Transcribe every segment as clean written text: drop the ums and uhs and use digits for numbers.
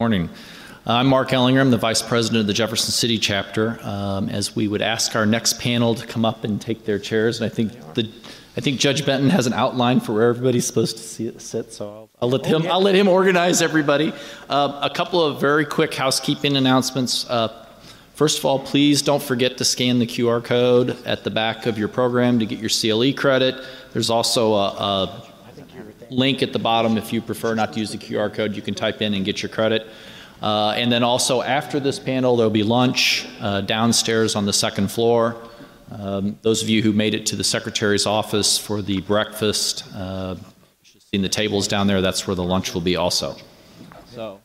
Morning. I'm Mark Ellinger. I'm the Vice President of the Jefferson City Chapter. As we would ask our next panel to come up and take their chairs, and I think Judge Benton has an outline for where everybody's supposed to sit, so I'll let him organize everybody. A couple of very quick housekeeping announcements. First of all, please don't forget to scan the QR code at the back of your program to get your CLE credit. There's also a link at the bottom if you prefer not to use the QR code. You can type in and get your credit. And then also after this panel, there'll be lunch downstairs on the second floor. Those of you who made it to the Secretary's office for the breakfast, seeing the tables down there, that's where the lunch will be also. So,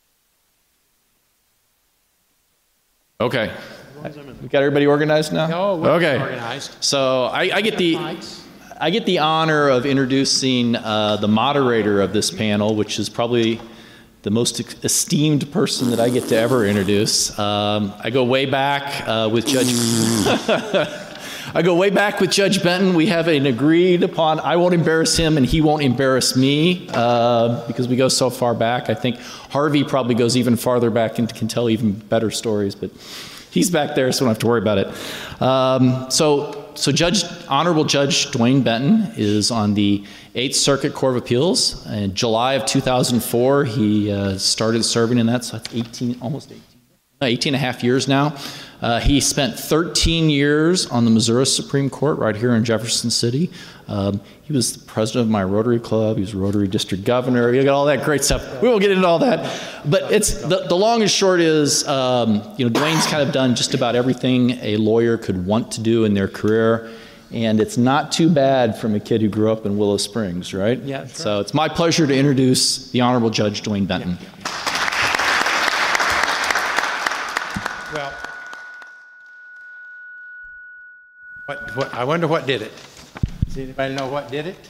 okay. We got everybody organized now? No, we're okay. Organized. So I get the honor of introducing the moderator of this panel, which is probably the most esteemed person that I get to ever introduce. I go way back with Judge. I go way back with Judge Benton. We have an agreed upon. I won't embarrass him, and he won't embarrass me because we go so far back. I think Harvey probably goes even farther back and can tell even better stories, but he's back there, so I don't have to worry about it. So Honorable Judge Dwayne Benton is on the 8th Circuit Court of Appeals. In July of 2004, he started serving in that, so that's 18 and a half years now. He spent 13 years on the Missouri Supreme Court right here in Jefferson City. He was the president of my Rotary Club. He was Rotary District Governor. He got all that great stuff. We won't get into all that. But it's the long and short is, Dwayne's kind of done just about everything a lawyer could want to do in their career. And it's not too bad from a kid who grew up in Willow Springs, right? Yeah, that's right. So it's my pleasure to introduce the Honorable Judge Dwayne Benton. Yeah. Well, I wonder what did it. Does anybody know what did it?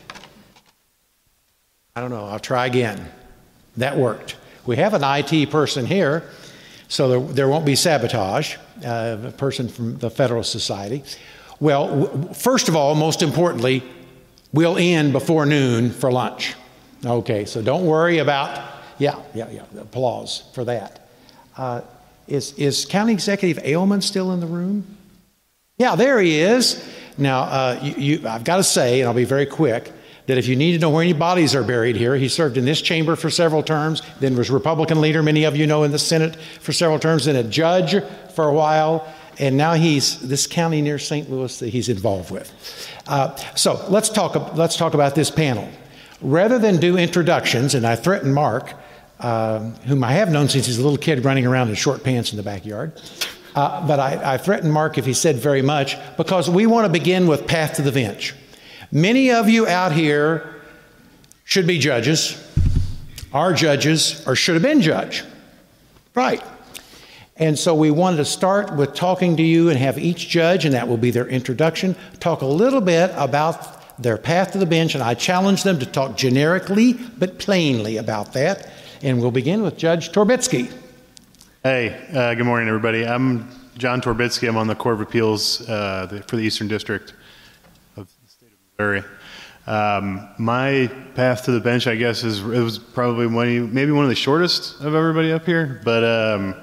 I don't know. I'll try again. That worked. We have an IT person here, so there won't be sabotage, a person from the Federalist Society. Well, first of all, most importantly, we'll end before noon for lunch. Okay, so don't worry about, applause for that. Is County Executive Ailman still in the room? Yeah, there he is. Now, I've got to say, and I'll be very quick, that if you need to know where any bodies are buried here, he served in this chamber for several terms, then was Republican leader, many of you know, in the Senate for several terms, then a judge for a while, and now he's this county near St. Louis that he's involved with. So let's talk about this panel. Rather than do introductions, and I threatened Mark, whom I have known since he's a little kid running around in short pants in the backyard, but I threatened Mark if he said very much, because we want to begin with Path to the Bench. Many of you out here should be judges, are judges, or should have been judge. Right. And so we wanted to start with talking to you and have each judge, and that will be their introduction, talk a little bit about their path to the bench, and I challenge them to talk generically but plainly about that. And we'll begin with Judge Torbitsky. Hey, good morning, everybody. I'm John Torbitsky. I'm on the Court of Appeals for the Eastern District of the state of Missouri. My path to the bench, I guess, it was probably maybe one of the shortest of everybody up here. But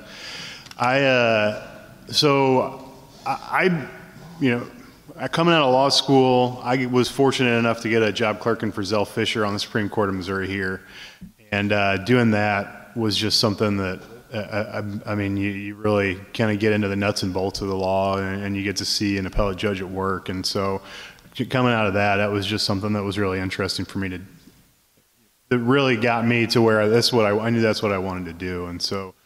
coming out of law school, I was fortunate enough to get a job clerking for Zell Fisher on the Supreme Court of Missouri here. And doing that was just something that, you really kind of get into the nuts and bolts of the law, and you get to see an appellate judge at work. And so coming out of that was just something that was really interesting for me that really got me to where I knew that's what I wanted to do. And so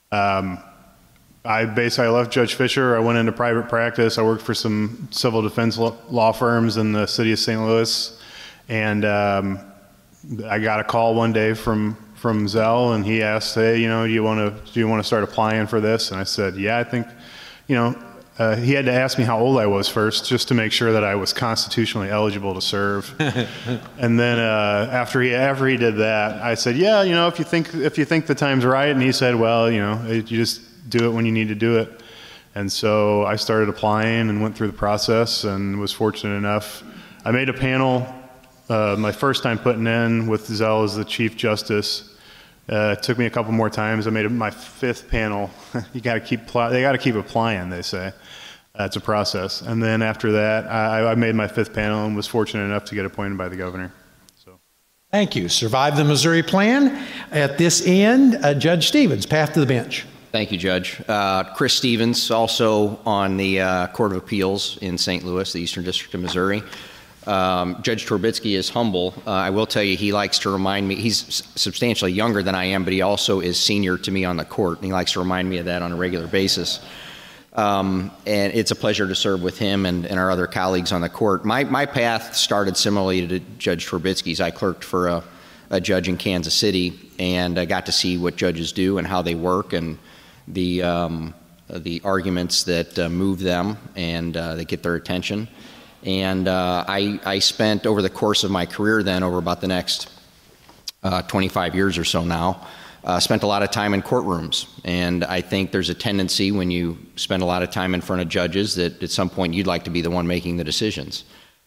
I left Judge Fisher. I went into private practice. I worked for some civil defense law firms in the city of St. Louis. And I got a call one day from Zell, and he asked, "Hey, do you want to start applying for this?" And I said, "Yeah, I think, he had to ask me how old I was first, just to make sure that I was constitutionally eligible to serve." And then after he did that, I said, "Yeah, if you think the time's right." And he said, "Well, you just do it when you need to do it." And so I started applying and went through the process, and was fortunate enough. I made a panel my first time putting in with Zell as the Chief Justice. It took me a couple more times. I made it my 5th panel. They got to keep applying, they say. It's a process. And then after that, I made my 5th panel and was fortunate enough to get appointed by the governor. So, Thank you. Survive the Missouri Plan. At this end, Judge Stevens, path to the bench. Thank you, Judge. Chris Stevens, also on the Court of Appeals in St. Louis, the Eastern District of Missouri. Judge Torbitsky is humble. I will tell you, he likes to remind me, he's substantially younger than I am, but he also is senior to me on the court, and he likes to remind me of that on a regular basis. And it's a pleasure to serve with him and our other colleagues on the court. My path started similarly to Judge Torbitsky's. I clerked for a judge in Kansas City, and I got to see what judges do and how they work, and the arguments that move them and that get their attention. And I spent, over the course of my career then, over about the next 25 years or so now, spent a lot of time in courtrooms. And I think there's a tendency when you spend a lot of time in front of judges that at some point you'd like to be the one making the decisions.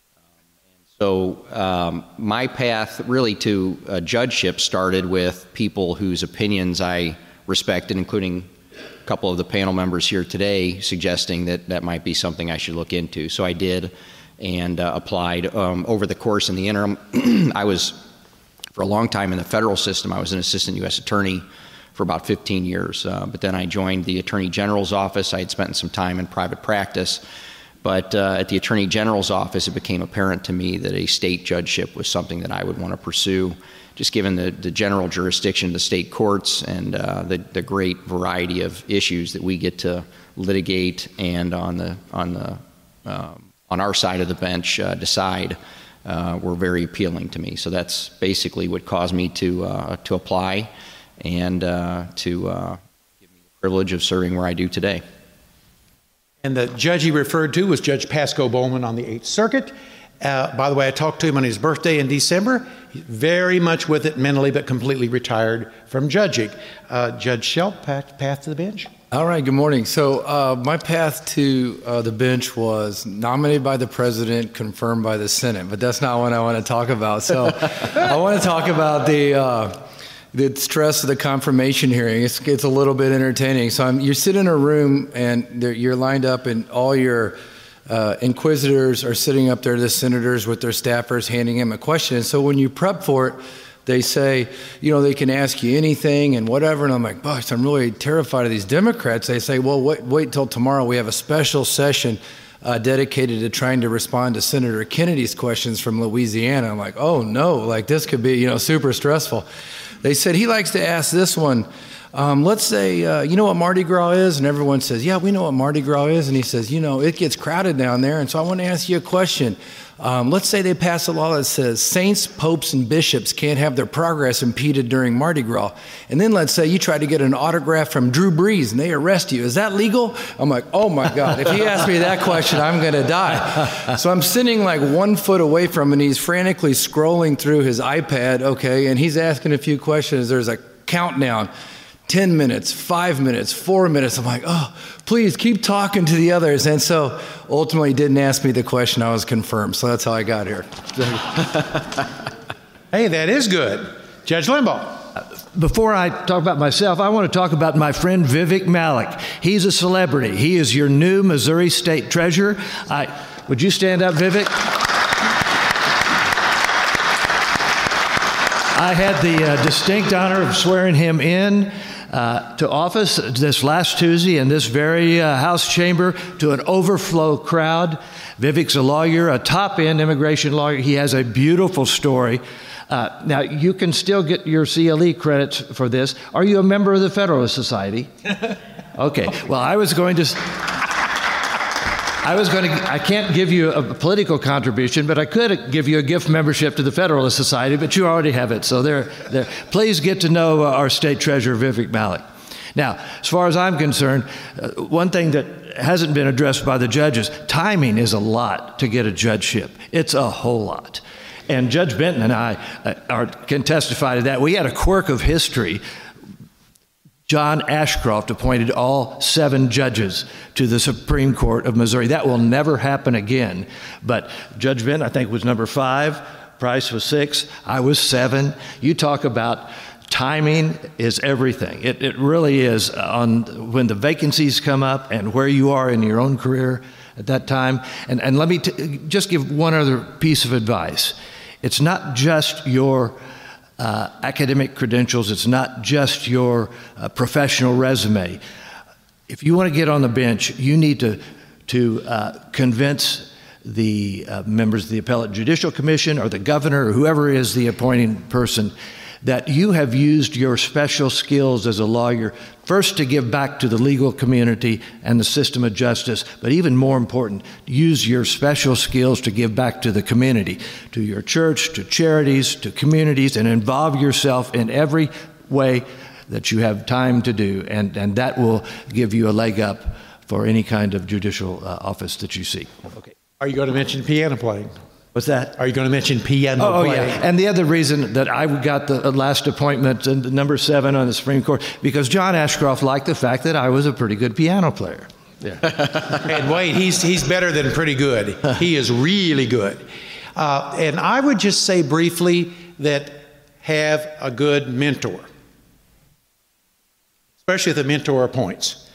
So my path really to judgeship started with people whose opinions I respected, including a couple of the panel members here today suggesting that that might be something I should look into. So I did and applied. Over the course in the interim, I was, for a long time in the federal system, I was an assistant U.S. attorney for about 15 years. But then I joined the Attorney General's office. I had spent some time in private practice. But at the Attorney General's office, it became apparent to me that a state judgeship was something that I would want to pursue, just given the general jurisdiction of the state courts and the great variety of issues that we get to litigate and on our side of the bench decide were very appealing to me. So that's basically what caused me to apply and to give me the privilege of serving where I do today. And the judge he referred to was Judge Pasco Bowman on the 8th Circuit. By the way, I talked to him on his birthday in December. He's very much with it mentally, but completely retired from judging. Judge Shelp, path to the bench. All right, good morning. So my path to the bench was nominated by the president, confirmed by the Senate, but that's not what I want to talk about. So I want to talk about the stress of the confirmation hearing. It's a little bit entertaining. So you sit in a room and you're lined up, and all your inquisitors are sitting up there, the senators with their staffers handing him a question. And so when you prep for it, they say, they can ask you anything and whatever. And I'm like, gosh, I'm really terrified of these Democrats. They say, well, wait till tomorrow. We have a special session dedicated to trying to respond to Senator Kennedy's questions from Louisiana. I'm like, oh no, like this could be, super stressful. They said, he likes to ask this one. Let's say, you know what Mardi Gras is? And everyone says, yeah, we know what Mardi Gras is. And he says, it gets crowded down there. And so I want to ask you a question. Let's say they pass a law that says saints, popes, and bishops can't have their progress impeded during Mardi Gras. And then let's say you try to get an autograph from Drew Brees and they arrest you. Is that legal? I'm like, oh my God, if he asks me that question, I'm going to die. So I'm sitting like 1 foot away from him, and he's frantically scrolling through his iPad, okay, and he's asking a few questions. There's a countdown. 10 minutes, 5 minutes, 4 minutes. I'm like, oh, please keep talking to the others. And so ultimately he didn't ask me the question. I was confirmed. So that's how I got here. Hey, that is good. Judge Limbaugh. Before I talk about myself, I want to talk about my friend Vivek Malik. He's a celebrity. He is your new Missouri State Treasurer. Would you stand up, Vivek? I had the distinct honor of swearing him in to office this last Tuesday in this very House chamber to an overflow crowd. Vivek's a lawyer, a top-end immigration lawyer. He has a beautiful story. Now, you can still get your CLE credits for this. Are you a member of the Federalist Society? Okay. Well, I can't give you a political contribution, but I could give you a gift membership to the Federalist Society, but you already have it. So there. Please get to know our state treasurer, Vivek Malik. Now, as far as I'm concerned, one thing that hasn't been addressed by the judges, timing is a lot to get a judgeship. It's a whole lot. And Judge Benton and I can testify to that. We had a quirk of history. John Ashcroft appointed all 7 judges to the Supreme Court of Missouri. That will never happen again. But Judge Benton, I think, was number 5. Price was 6. I was 7. You talk about timing is everything. It really is on when the vacancies come up and where you are in your own career at that time. And let me just give one other piece of advice. It's not just your academic credentials. It's not just your professional resume. If you want to get on the bench, you need to convince the members of the Appellate Judicial Commission or the governor or whoever is the appointing person that you have used your special skills as a lawyer first to give back to the legal community and the system of justice, but even more important, use your special skills to give back to the community, to your church, to charities, to communities, and involve yourself in every way that you have time to do, and that will give you a leg up for any kind of judicial office that you seek. Okay. Are you going to mention piano playing? What's that? Are you going to mention piano playing? Yeah. And the other reason that I got the last appointment, number 7 on the Supreme Court, because John Ashcroft liked the fact that I was a pretty good piano player. Yeah. And wait, he's better than pretty good. He is really good. And I would just say briefly that have a good mentor, especially if the mentor appoints.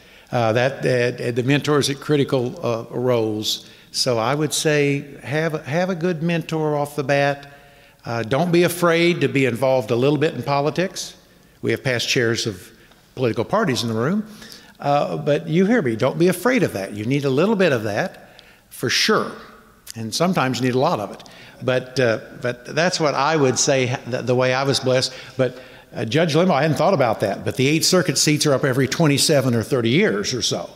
The mentors at critical roles. So I would say have a good mentor off the bat. Don't be afraid to be involved a little bit in politics. We have past chairs of political parties in the room. But you hear me, don't be afraid of that. You need a little bit of that for sure. And sometimes you need a lot of it. But that's what I would say, the way I was blessed. But Judge Limbaugh, I hadn't thought about that. But the 8th Circuit seats are up every 27 or 30 years or so.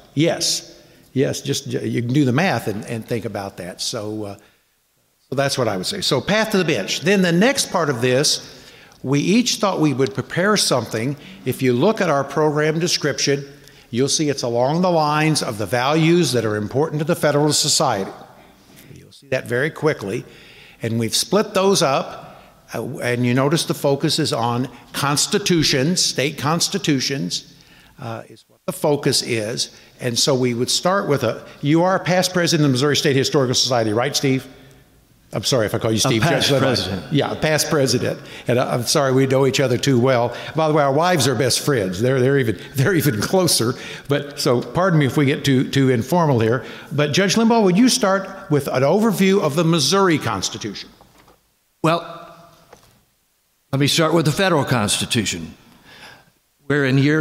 Yes, just you can do the math and think about that. So that's what I would say. So path to the bench. Then the next part of this, we each thought we would prepare something. If you look at our program description, you'll see it's along the lines of the values that are important to the Federalist Society. You'll see that very quickly. And we've split those up. And you notice the focus is on constitutions, state constitutions, is what the focus is. And so we would start with you are a past president of the Missouri State Historical Society, right, Steve? I'm sorry if I call you Steve. Past president. Yeah, past president. And I'm sorry we know each other too well. By the way, our wives are best friends. They're even closer. But so pardon me if we get too informal here. But Judge Limbaugh, would you start with an overview of the Missouri Constitution? Well, let me start with the federal Constitution. We're in year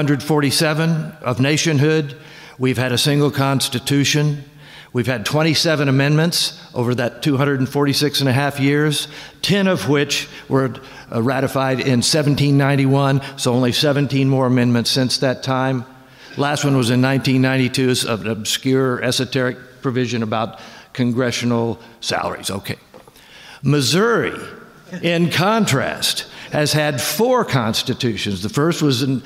247 of nationhood. We've had a single constitution. We've had 27 amendments over that 246 and a half years, 10 of which were ratified in 1791, so only 17 more amendments since that time. Last one was in 1992, it's an obscure esoteric provision about congressional salaries. Okay. Missouri, in contrast, has had 4 constitutions. The first was in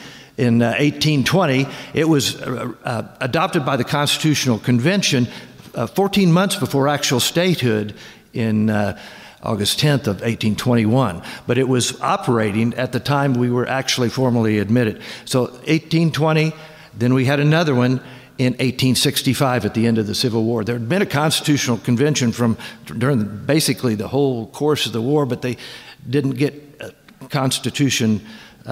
1820. It was adopted by the Constitutional Convention 14 months before actual statehood in August 10th of 1821. But it was operating at the time we were actually formally admitted. So 1820, then we had another one in 1865 at the end of the Civil War. There had been a Constitutional Convention during basically the whole course of the war, but they didn't get a Constitution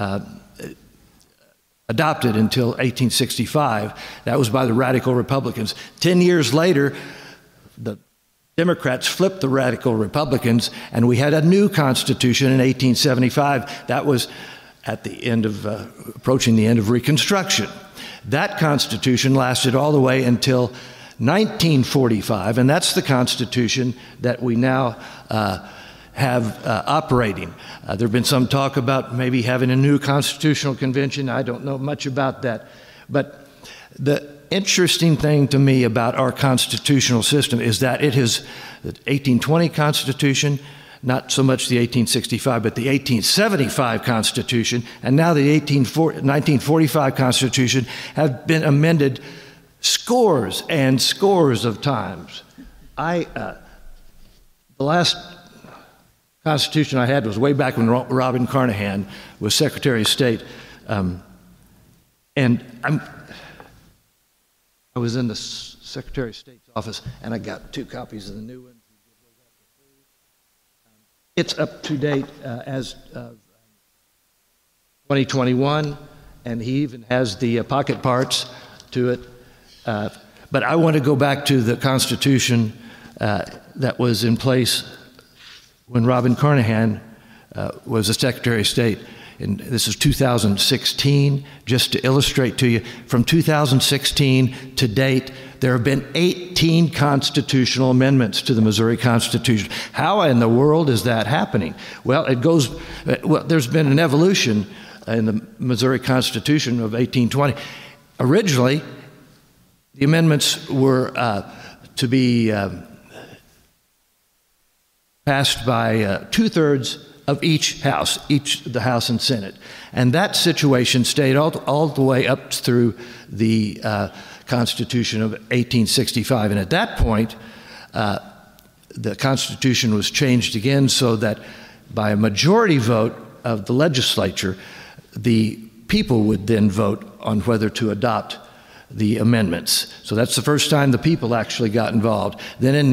adopted until 1865. That was by the Radical Republicans. 10 years later, the Democrats flipped the Radical Republicans, and we had a new Constitution in 1875. That was at the end of, approaching the end of Reconstruction. That Constitution lasted all the way until 1945, and that's the Constitution that we now have operating. There have been some talk about maybe having a new Constitutional Convention. I don't know much about that. But the interesting thing to me about our constitutional system is that it is the 1820 Constitution, not so much the 1865, but the 1875 Constitution, and now the 1945 Constitution have been amended scores and scores of times. The last Constitution I had was way back when Robin Carnahan was Secretary of State, and I was in the Secretary of State's office, and I got 2 copies of the new one. It's up to date as of 2021, and he even has the pocket parts to it. But I want to go back to the Constitution that was in place when Robin Carnahan was the Secretary of State. And this is 2016, just to illustrate to you, from 2016 to date, there have been 18 constitutional amendments to the Missouri Constitution. How in the world is that happening? Well, there's been an evolution in the Missouri Constitution of 1820. Originally, the amendments were to be passed by two-thirds of each house, the House and Senate. And that situation stayed all the way up through the Constitution of 1865. And at that point, the Constitution was changed again so that by a majority vote of the legislature, the people would then vote on whether to adopt the amendments. So that's the first time the people actually got involved. Then in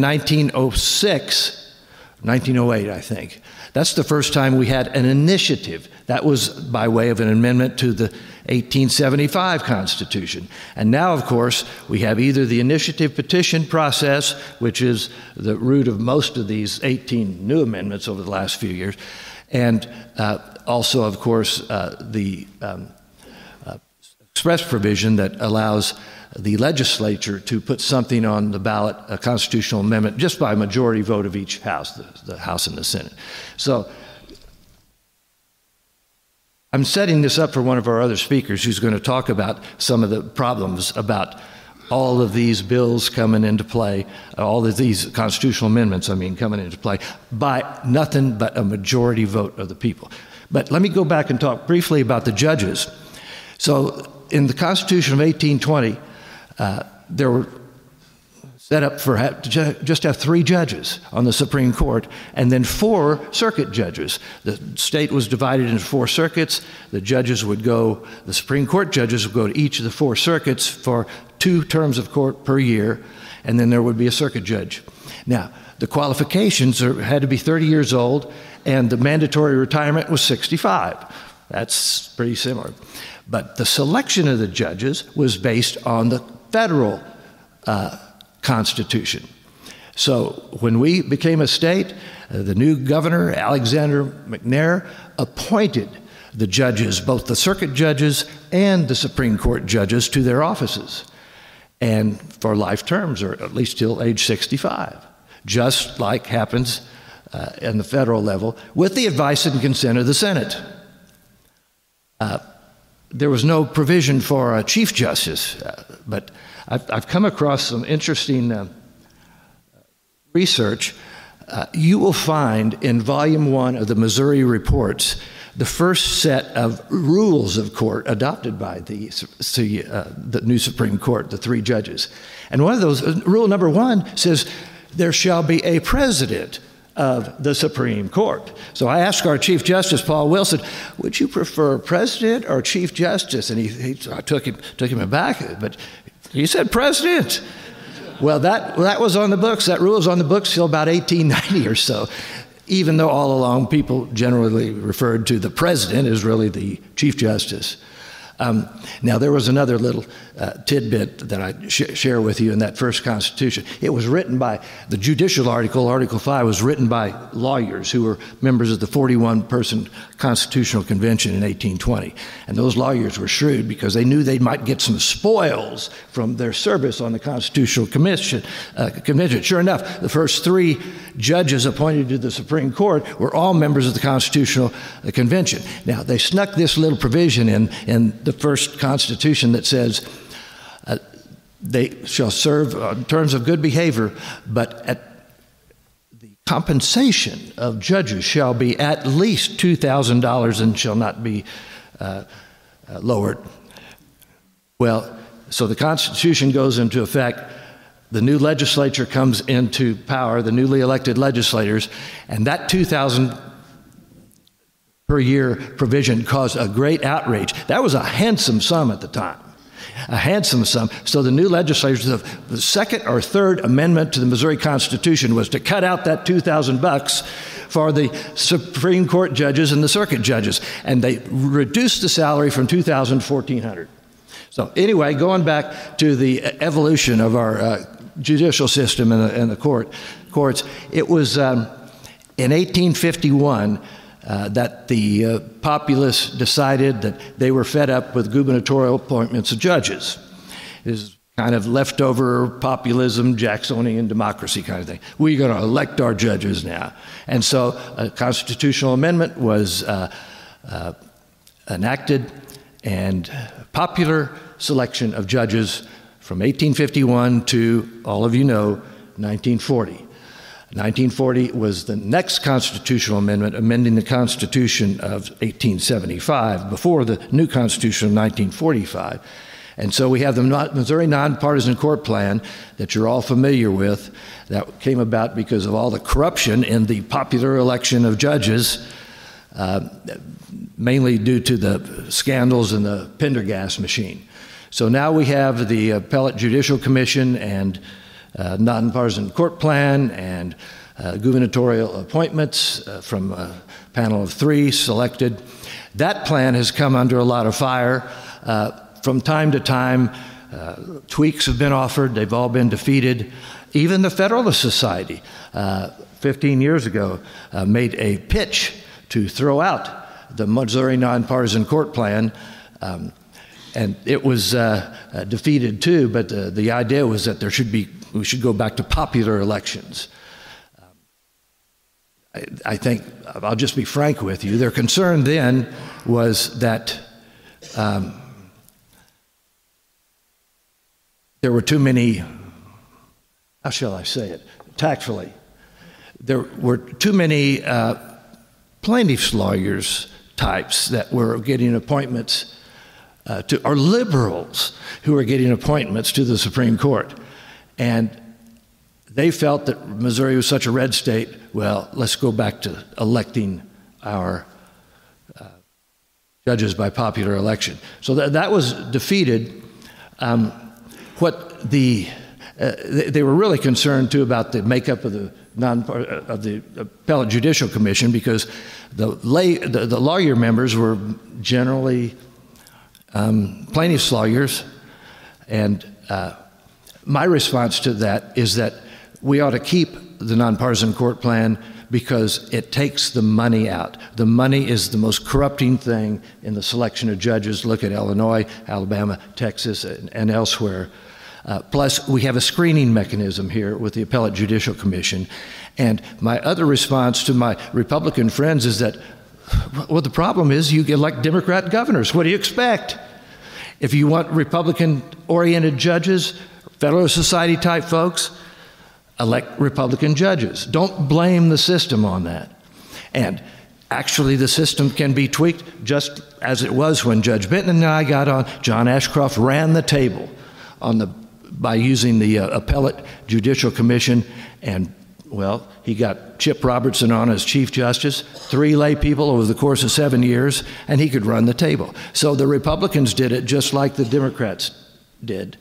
1908, I think, that's the first time we had an initiative. That was by way of an amendment to the 1875 Constitution. And now, of course, we have either the initiative petition process, which is the root of most of these 18 new amendments over the last few years, and also, of course, the express provision that allows the legislature to put something on the ballot, a constitutional amendment, just by a majority vote of each house, the House and the Senate. So I'm setting this up for one of our other speakers who's going to talk about some of the problems about all of these bills coming into play, all of these constitutional amendments, coming into play by nothing but a majority vote of the people. But let me go back and talk briefly about the judges. So in the Constitution of 1820, there were set up for just have 3 judges on the Supreme Court and then 4 circuit judges. The state was divided into 4 circuits. The Supreme Court judges would go to each of the 4 circuits for 2 terms of court per year, and then there would be a circuit judge. Now, the qualifications had to be 30 years old, and the mandatory retirement was 65. That's pretty similar. But the selection of the judges was based on the federal Constitution. So when we became a state, the new governor, Alexander McNair, appointed the judges, both the circuit judges and the Supreme Court judges, to their offices, and for life terms, or at least till age 65, just like happens in the federal level, with the advice and consent of the Senate. There was no provision for a Chief Justice, but I've come across some interesting research. You will find in Volume 1 of the Missouri Reports the first set of rules of court adopted by the new Supreme Court, the 3 judges. And one of those, rule number 1, says there shall be a president of the Supreme Court. So I asked our Chief Justice, Paul Wilson, would you prefer president or Chief Justice? And I took him aback, but he said president. Well, that was on the books. That rule was on the books till about 1890 or so, even though all along people generally referred to the president as really the Chief Justice. Now, there was another little tidbit that I share with you in that first Constitution. It was written by, the judicial article, Article 5, was written by lawyers who were members of the 41-person Constitutional Convention in 1820. And those lawyers were shrewd because they knew they might get some spoils from their service on the Constitutional Convention. Sure enough, the first 3 judges appointed to the Supreme Court were all members of the Constitutional Convention. Now, they snuck this little provision in the first Constitution that says they shall serve on terms of good behavior, but at the compensation of judges shall be at least $2,000 and shall not be lowered. Well, so the Constitution goes into effect. The new legislature comes into power, the newly elected legislators, and that $2,000 per year provision caused a great outrage. That was a handsome sum at the time, a handsome sum. So the new legislators, the second or third amendment to the Missouri Constitution was to cut out that $2,000 for the Supreme Court judges and the circuit judges. And they reduced the salary from $2,000 to $1,400. So anyway, going back to the evolution of our judicial system and the courts, it was in 1851 that the populace decided that they were fed up with gubernatorial appointments of judges. It is kind of leftover populism, Jacksonian democracy kind of thing. We're going to elect our judges now. And so a constitutional amendment was enacted, and popular selection of judges from 1851 to, all of you know, 1940. 1940 was the next constitutional amendment, amending the Constitution of 1875 before the new Constitution of 1945. And so we have the Missouri Nonpartisan Court Plan that you're all familiar with that came about because of all the corruption in the popular election of judges, mainly due to the scandals in the Pendergast machine. So now we have the Appellate Judicial Commission and Nonpartisan Court Plan and gubernatorial appointments from a panel of 3 selected. That plan has come under a lot of fire. From time to time, tweaks have been offered. They've all been defeated. Even the Federalist Society, 15 years ago, made a pitch to throw out the Missouri Nonpartisan Court Plan, and it was defeated too. But the idea was that we should go back to popular elections. I think I'll just be frank with you. Their concern then was that there were too many, how shall I say it, tactfully, there were too many plaintiffs' lawyers types that were getting appointments or liberals who were getting appointments to the Supreme Court. And they felt that Missouri was such a red state, well, let's go back to electing our judges by popular election. So that was defeated. They were really concerned too about the makeup of the Appellate Judicial Commission, because the lawyer members were generally plaintiffs' lawyers, and my response to that is that we ought to keep the Nonpartisan Court Plan because it takes the money out. The money is the most corrupting thing in the selection of judges. Look at Illinois, Alabama, Texas, and elsewhere. Plus, we have a screening mechanism here with the Appellate Judicial Commission. And my other response to my Republican friends is that, well, the problem is you elect Democrat governors. What do you expect? If you want Republican-oriented judges, Federalist Society type folks, elect Republican judges. Don't blame the system on that. And actually, the system can be tweaked just as it was when Judge Benton and I got on. John Ashcroft ran the table by using the Appellate Judicial Commission, and, well, he got Chip Robertson on as Chief Justice, 3 lay people over the course of 7 years, and he could run the table. So the Republicans did it just like the Democrats did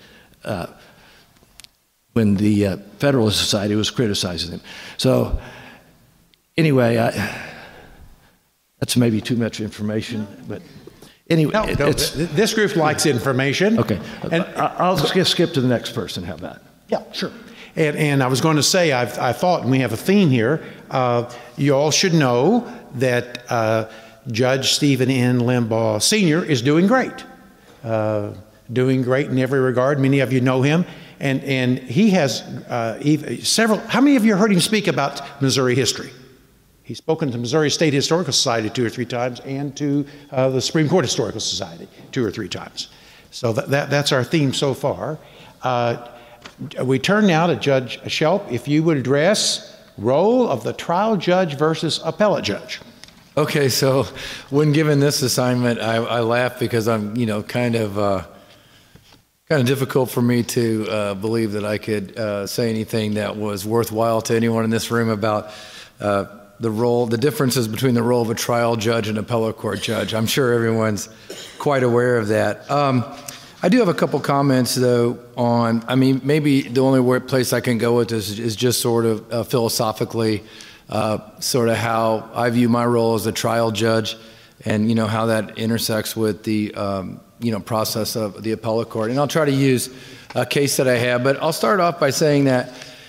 when the Federalist Society was criticizing them. So anyway, that's maybe too much information, but anyway. No, this group likes information. Okay, and I'll skip to the next person. How about? Yeah, sure. And I was going to say, I thought, and we have a theme here, you all should know that Judge Stephen N. Limbaugh Sr. is doing great. Doing great in every regard. Many of you know him. And he has several, how many of you heard him speak about Missouri history? He's spoken to Missouri State Historical Society 2 or 3 times, and to the Supreme Court Historical Society 2 or 3 times. So that's our theme so far. We turn now to Judge Shelp. If you would address role of the trial judge versus appellate judge. Okay, so when given this assignment, I laugh because I'm, kind of difficult for me to believe that I could say anything that was worthwhile to anyone in this room about the differences between the role of a trial judge and appellate court judge. I'm sure everyone's quite aware of that. I do have a couple comments, though, maybe the only place I can go with this is just sort of philosophically. sort of how I view my role as a trial judge, and how that intersects with the process of the appellate court. And I'll try to use a case that I have, but I'll start off by saying that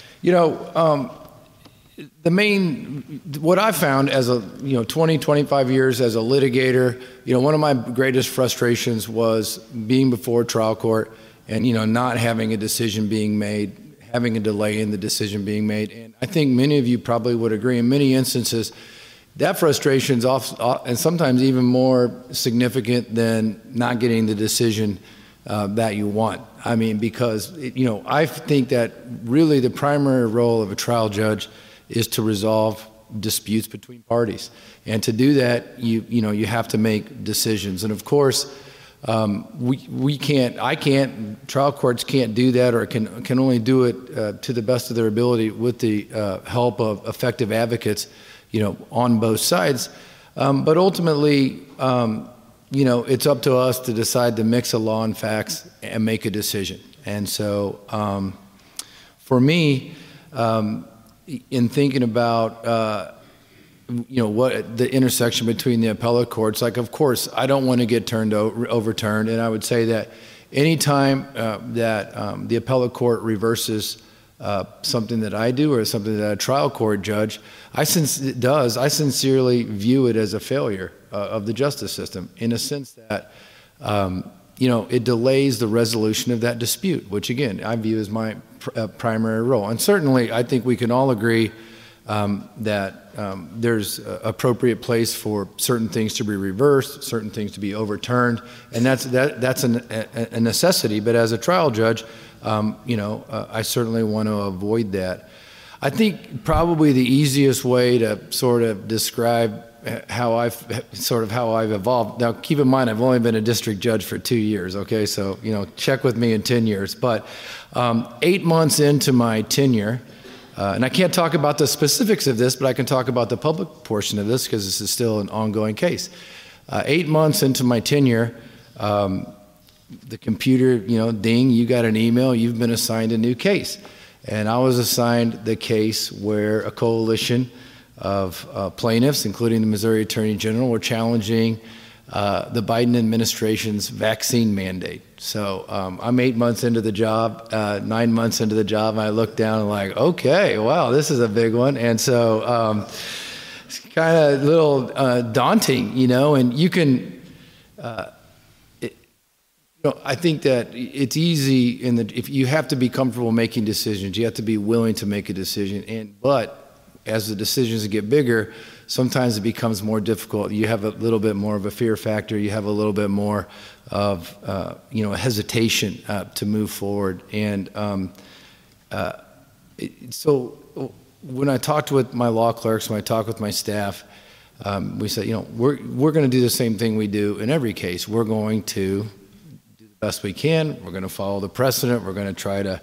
what I found as 20, 25 years as a litigator, one of my greatest frustrations was being before trial court and, not having a decision being made, having a delay in the decision being made. And I think many of you probably would agree in many instances, that frustration is and sometimes even more significant than not getting the decision that you want. I mean, because, I think that really the primary role of a trial judge is to resolve disputes between parties. And to do that, you have to make decisions. And of course, trial courts can't do that, or can only do it to the best of their ability with the help of effective advocates, on both sides. But ultimately, it's up to us to decide the mix of law and facts and make a decision. And so for me, in thinking about, what the intersection between the appellate courts, of course, I don't want to get overturned. And I would say that anytime that the appellate court reverses something that I do or something that a trial court judge does, I sincerely view it as a failure of the justice system, in a sense that, it delays the resolution of that dispute, which again, I view as my primary role. And certainly, I think we can all agree that there's appropriate place for certain things to be reversed, certain things to be overturned, and that's a necessity. But as a trial judge, I certainly want to avoid that. I think probably the easiest way to sort of describe how I've evolved. Now, keep in mind, I've only been a district judge for 2 years. Okay, so check with me in 10 years. But 8 months into my tenure, and I can't talk about the specifics of this, but I can talk about the public portion of this because this is still an ongoing case. 8 months into my tenure, the computer, ding, you got an email, you've been assigned a new case. And I was assigned the case where a coalition of plaintiffs, including the Missouri Attorney General, were challenging the Biden administration's vaccine mandate. So I'm 8 months into the job, 9 months into the job, and I look down and okay, wow, this is a big one. And so it's kind of a little daunting, and you can, I think that it's easy if you have to be comfortable making decisions, you have to be willing to make a decision. But as the decisions get bigger, sometimes it becomes more difficult. You have a little bit more of a fear factor. You have a little bit more of, a hesitation to move forward. And so when I talked with my law clerks, when I talked with my staff, we said, we're going to do the same thing we do in every case. We're going to do the best we can. We're going to follow the precedent. We're going to try to,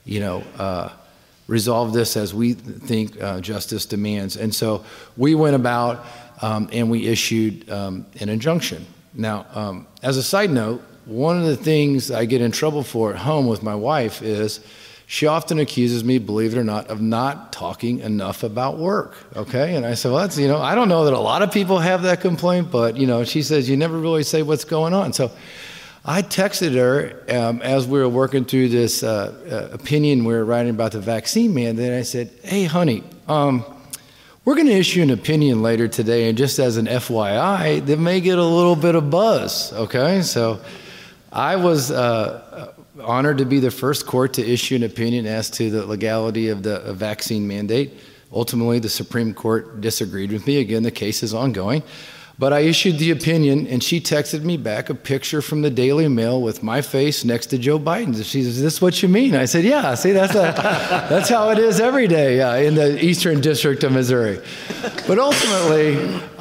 resolve this as we think justice demands. And so we went about and we issued an injunction. Now, as a side note, one of the things I get in trouble for at home with my wife is she often accuses me, believe it or not, of not talking enough about work, okay? And I said, well, that's, I don't know that a lot of people have that complaint, but, she says, you never really say what's going on. So I texted her as we were working through this opinion we were writing about the vaccine mandate. I said, hey, honey, we're going to issue an opinion later today, and just as an FYI, that may get a little bit of buzz, okay? So I was honored to be the first court to issue an opinion as to the legality of the vaccine mandate. Ultimately, the Supreme Court disagreed with me. Again, the case is ongoing. But I issued the opinion, and she texted me back a picture from the Daily Mail with my face next to Joe Biden's. She says, is this what you mean? I said, yeah, see, that's how it is every day in the Eastern District of Missouri. But ultimately,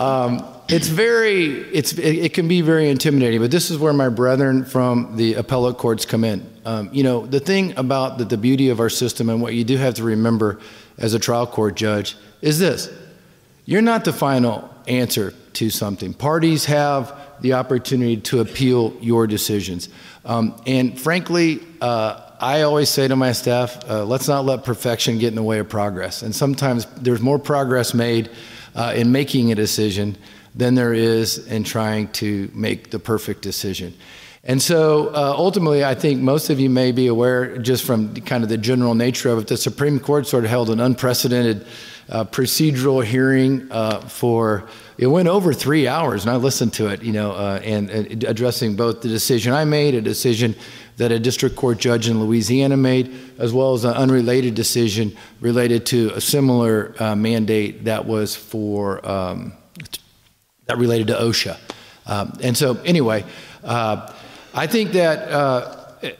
it can be very intimidating, but this is where my brethren from the appellate courts come in. The thing about the beauty of our system and what you do have to remember as a trial court judge is this: you're not the final answer to something. Parties have the opportunity to appeal your decisions. And frankly, I always say to my staff, let's not let perfection get in the way of progress. And sometimes there's more progress made in making a decision than there is in trying to make the perfect decision. And so ultimately, I think most of you may be aware, just from kind of the general nature of it, the Supreme Court sort of held an unprecedented procedural hearing it went over 3 hours, and I listened to it, and addressing both the decision I made, a decision that a district court judge in Louisiana made, as well as an unrelated decision related to a similar mandate that was that related to OSHA. And so anyway, I think that,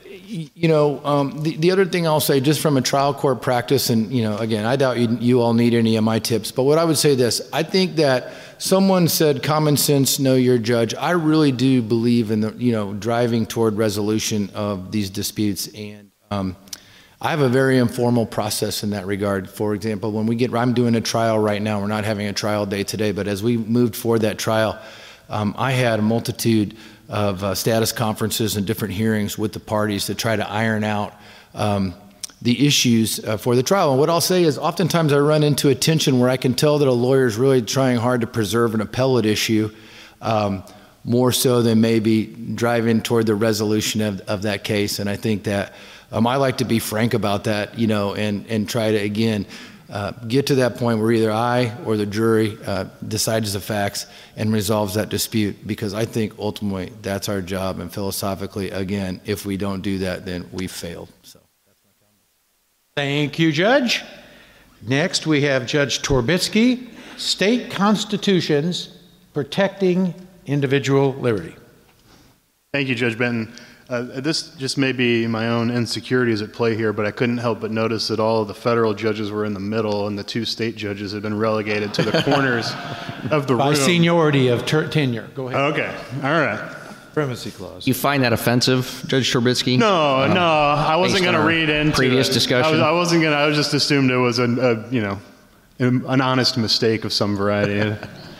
the other thing I'll say, just from a trial court practice, and, again, I doubt you all need any of my tips, but what I would say this, I think that someone said common sense, know your judge. I really do believe in the, driving toward resolution of these disputes. And I have a very informal process in that regard. For example, when I'm doing a trial right now, we're not having a trial day today, but as we moved forward that trial, I had a multitude of status conferences and different hearings with the parties to try to iron out the issues for the trial. And what I'll say is oftentimes I run into a tension where I can tell that a lawyer is really trying hard to preserve an appellate issue, more so than maybe driving toward the resolution of that case. And I think that I like to be frank about that, and try to, again, get to that point where either I or the jury decides the facts and resolves that dispute, because I think ultimately that's our job. And philosophically, again, if we don't do that, then we've failed. So that's my comment. Thank you, Judge. Next, we have Judge Torbitsky, State Constitutions Protecting Individual Liberty. Thank you, Judge Benton. This just may be my own insecurities at play here, but I couldn't help but notice that all of the federal judges were in the middle and the two state judges had been relegated to the corners of the room. By seniority of tenure. Go ahead. Okay. All right. Primacy clause. You find that offensive, Judge Torbitsky? No, I wasn't going to read into previous discussion. I wasn't going to. I just assumed it was an honest mistake of some variety.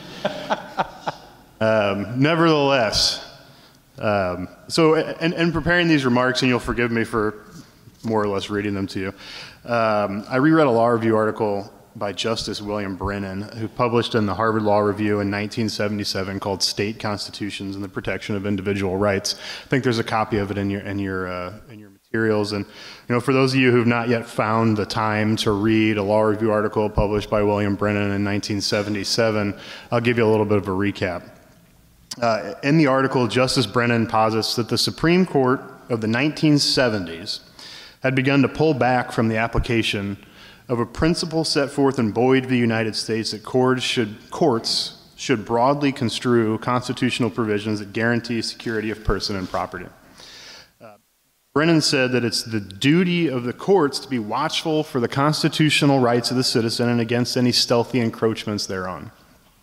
Nevertheless. So in preparing these remarks, and you'll forgive me for more or less reading them to you, I reread a law review article by Justice William Brennan, who published in the Harvard Law Review in 1977 called State Constitutions and the Protection of Individual Rights. I think there's a copy of it in your materials. And for those of you who've not yet found the time to read a law review article published by William Brennan in 1977, I'll give you a little bit of a recap. In the article, Justice Brennan posits that the Supreme Court of the 1970s had begun to pull back from the application of a principle set forth in Boyd v. United States that courts should broadly construe constitutional provisions that guarantee security of person and property. Brennan said that it's the duty of the courts to be watchful for the constitutional rights of the citizen and against any stealthy encroachments thereon.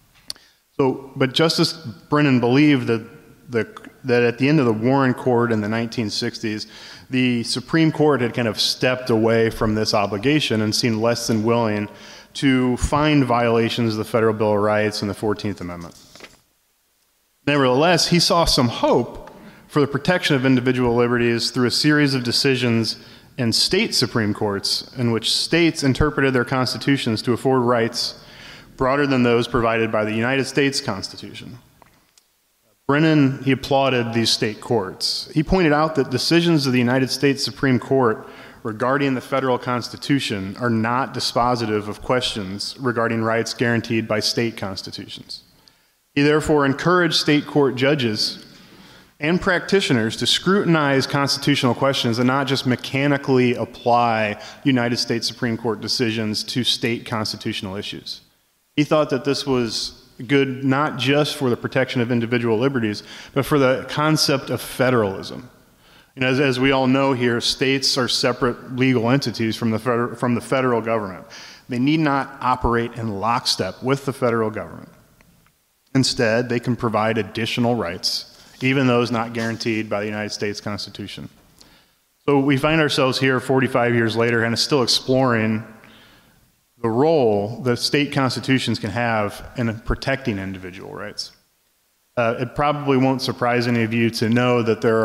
But Justice Brennan believed that at the end of the Warren Court in the 1960s, the Supreme Court had kind of stepped away from this obligation and seemed less than willing to find violations of the Federal Bill of Rights and the 14th Amendment. Nevertheless, he saw some hope for the protection of individual liberties through a series of decisions in state Supreme Courts in which states interpreted their constitutions to afford rights broader than those provided by the United States Constitution. Brennan, he applauded these state courts. He pointed out that decisions of the United States Supreme Court regarding the federal Constitution are not dispositive of questions regarding rights guaranteed by state constitutions. He therefore encouraged state court judges and practitioners to scrutinize constitutional questions and not just mechanically apply United States Supreme Court decisions to state constitutional issues. He thought that this was good not just for the protection of individual liberties, but for the concept of federalism. As we all know here, states are separate legal entities from the federal government. They need not operate in lockstep with the federal government. Instead, they can provide additional rights, even those not guaranteed by the United States Constitution. So we find ourselves here 45 years later and still exploring the role that state constitutions can have in protecting individual rights. It probably won't surprise any of you to know that there are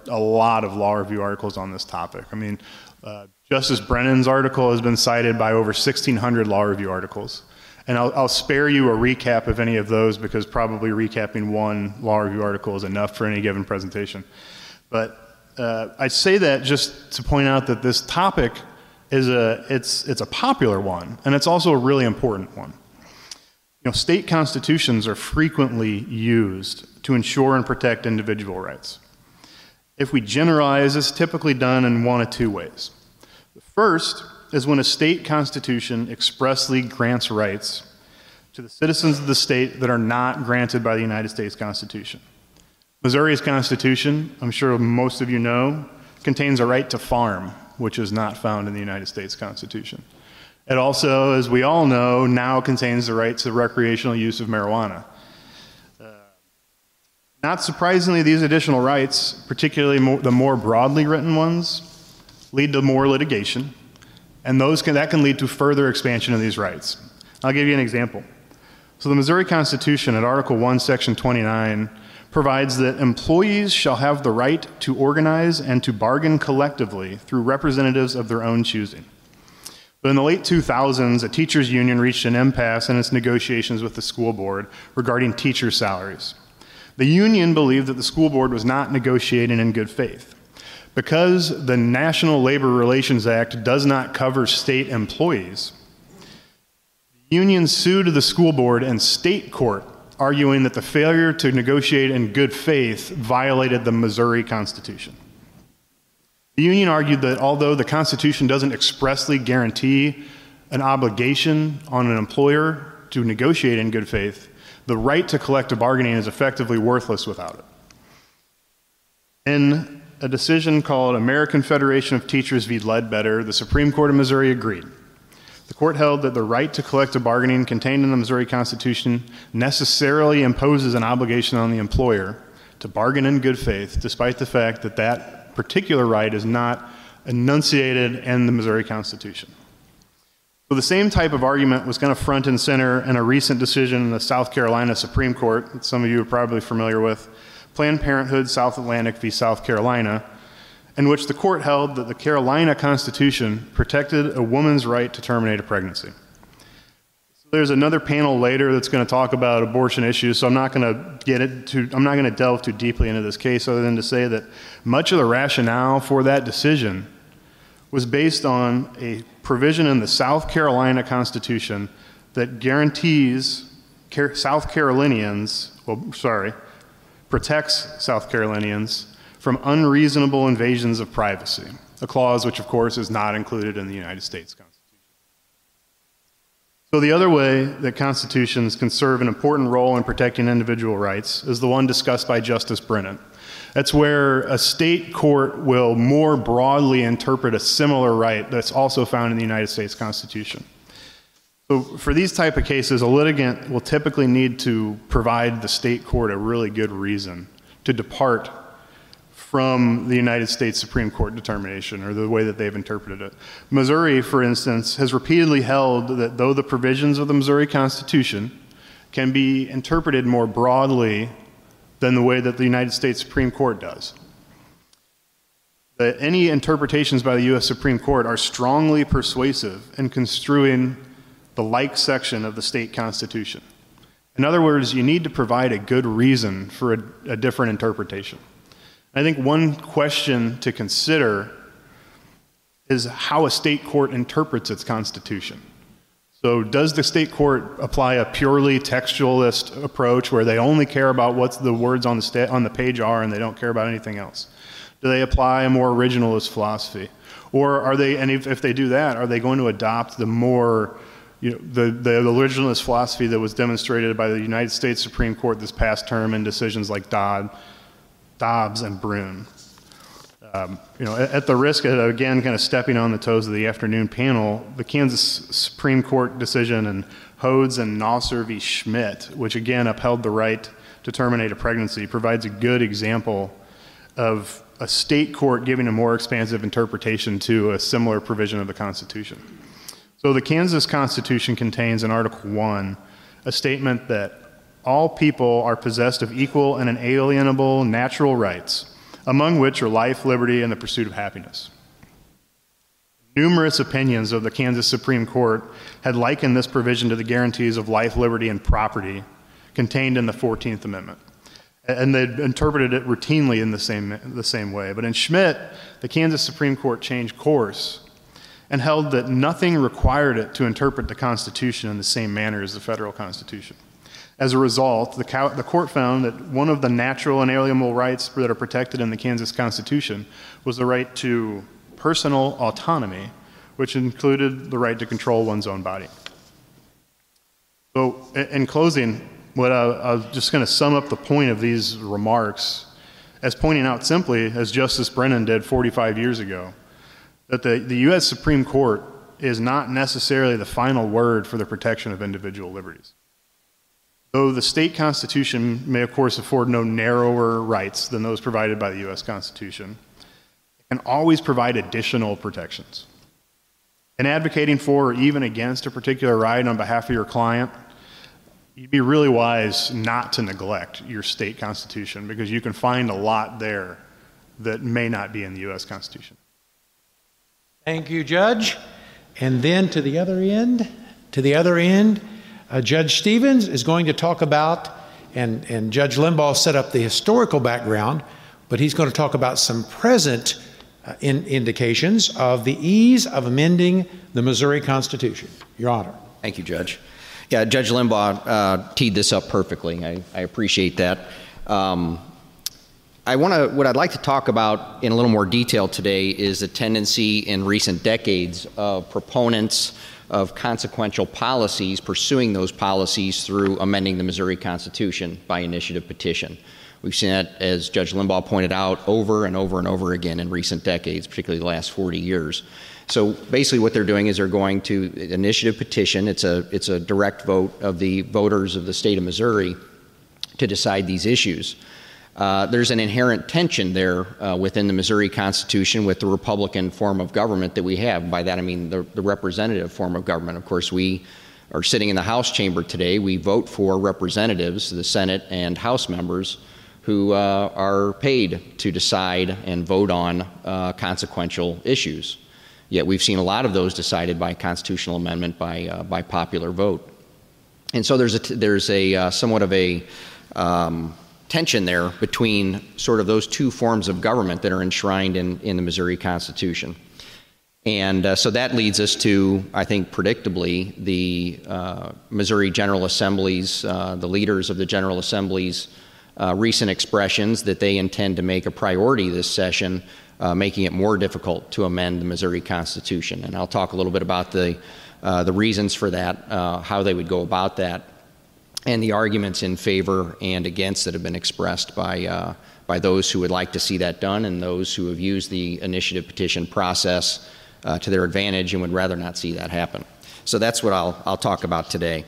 a lot of law review articles on this topic. I mean, Justice Brennan's article has been cited by over 1,600 law review articles. And I'll spare you a recap of any of those because probably recapping one law review article is enough for any given presentation. But I say that just to point out that this topic is it's a popular one, and it's also a really important one. You know, state constitutions are frequently used to ensure and protect individual rights. If we generalize, it's typically done in one of two ways. The first is when a state constitution expressly grants rights to the citizens of the state that are not granted by the United States Constitution. Missouri's Constitution, I'm sure most of you know, contains a right to farm, which is not found in the United States Constitution. It also, as we all know, now contains the right to recreational use of marijuana. Not surprisingly, these additional rights, particularly the more broadly written ones, lead to more litigation, and that can lead to further expansion of these rights. I'll give you an example. So the Missouri Constitution at Article 1, Section 29 provides that employees shall have the right to organize and to bargain collectively through representatives of their own choosing. But in the late 2000s, a teachers union reached an impasse in its negotiations with the school board regarding teacher salaries. The union believed that the school board was not negotiating in good faith. Because the National Labor Relations Act does not cover state employees, the union sued the school board in state court, arguing that the failure to negotiate in good faith violated the Missouri Constitution. The union argued that although the Constitution doesn't expressly guarantee an obligation on an employer to negotiate in good faith, the right to collective bargaining is effectively worthless without it. In a decision called American Federation of Teachers v. Ledbetter, the Supreme Court of Missouri agreed. The court held that the right to collective bargaining contained in the Missouri Constitution necessarily imposes an obligation on the employer to bargain in good faith, despite the fact that that particular right is not enunciated in the Missouri Constitution. So the same type of argument was kind of front and center in a recent decision in the South Carolina Supreme Court, that some of you are probably familiar with, Planned Parenthood South Atlantic v. South Carolina, in which the court held that the Carolina Constitution protected a woman's right to terminate a pregnancy. So there's another panel later that's going to talk about abortion issues, so I'm not going to delve too deeply into this case other than to say that much of the rationale for that decision was based on a provision in the South Carolina Constitution that guarantees protects South Carolinians from unreasonable invasions of privacy, a clause which, of course, is not included in the United States Constitution. So the other way that constitutions can serve an important role in protecting individual rights is the one discussed by Justice Brennan. That's where a state court will more broadly interpret a similar right that's also found in the United States Constitution. So for these type of cases, a litigant will typically need to provide the state court a really good reason to depart from the United States Supreme Court determination or the way that they've interpreted it. Missouri, for instance, has repeatedly held that though the provisions of the Missouri Constitution can be interpreted more broadly than the way that the United States Supreme Court does, that any interpretations by the U.S. Supreme Court are strongly persuasive in construing the like section of the state constitution. In other words, you need to provide a good reason for a different interpretation. I think one question to consider is how a state court interprets its constitution. So does the state court apply a purely textualist approach where they only care about what the words on the page are and they don't care about anything else? Do they apply a more originalist philosophy? Or are they, and if they do that, are they going to adopt the more, the originalist philosophy that was demonstrated by the United States Supreme Court this past term in decisions like Dobbs and Brune? At the risk of, again, kind of stepping on the toes of the afternoon panel, the Kansas Supreme Court decision in Hodes and Nausser v. Schmidt, which again upheld the right to terminate a pregnancy, provides a good example of a state court giving a more expansive interpretation to a similar provision of the Constitution. So the Kansas Constitution contains in Article 1 a statement that all people are possessed of equal and inalienable natural rights, among which are life, liberty, and the pursuit of happiness. Numerous opinions of the Kansas Supreme Court had likened this provision to the guarantees of life, liberty, and property contained in the 14th Amendment. And they'd interpreted it routinely in the same way. But in Schmidt, the Kansas Supreme Court changed course and held that nothing required it to interpret the Constitution in the same manner as the federal Constitution. As a result, the court found that one of the natural and inalienable rights that are protected in the Kansas Constitution was the right to personal autonomy, which included the right to control one's own body. So in closing, I was just going to sum up the point of these remarks as pointing out simply, as Justice Brennan did 45 years ago, that the U.S. Supreme Court is not necessarily the final word for the protection of individual liberties. Though the state constitution may, of course, afford no narrower rights than those provided by the U.S. Constitution, it can always provide additional protections. In advocating for or even against a particular right on behalf of your client, you'd be really wise not to neglect your state constitution, because you can find a lot there that may not be in the U.S. Constitution. Thank you, Judge. And then to the other end, Judge Stevens is going to talk about, and Judge Limbaugh set up the historical background, but he's going to talk about some present indications of the ease of amending the Missouri Constitution. Your Honor. Thank you, Judge. Yeah, Judge Limbaugh teed this up perfectly. I appreciate that. What I'd like to talk about in a little more detail today is the tendency in recent decades of proponents of consequential policies pursuing those policies through amending the Missouri Constitution by initiative petition. We've seen that, as Judge Limbaugh pointed out, over and over and over again in recent decades, particularly the last 40 years. So basically what they're doing is they're going to initiative petition. It's a direct vote of the voters of the state of Missouri to decide these issues. There's an inherent tension there within the Missouri Constitution with the Republican form of government that we have. By that I mean the representative form of government. Of course, we are sitting in the House chamber today. We vote for representatives, the Senate and House members, who are paid to decide and vote on consequential issues. Yet we've seen a lot of those decided by constitutional amendment by popular vote. And so there's a somewhat of a tension there between sort of those two forms of government that are enshrined in the Missouri Constitution. And so that leads us to, I think, predictably, the Missouri General Assembly's, the leaders of the General Assembly's recent expressions that they intend to make a priority this session, making it more difficult to amend the Missouri Constitution. And I'll talk a little bit about the reasons for that, how they would go about that, and the arguments in favor and against that have been expressed by those who would like to see that done and those who have used the initiative petition process to their advantage and would rather not see that happen. So that's what I'll talk about today.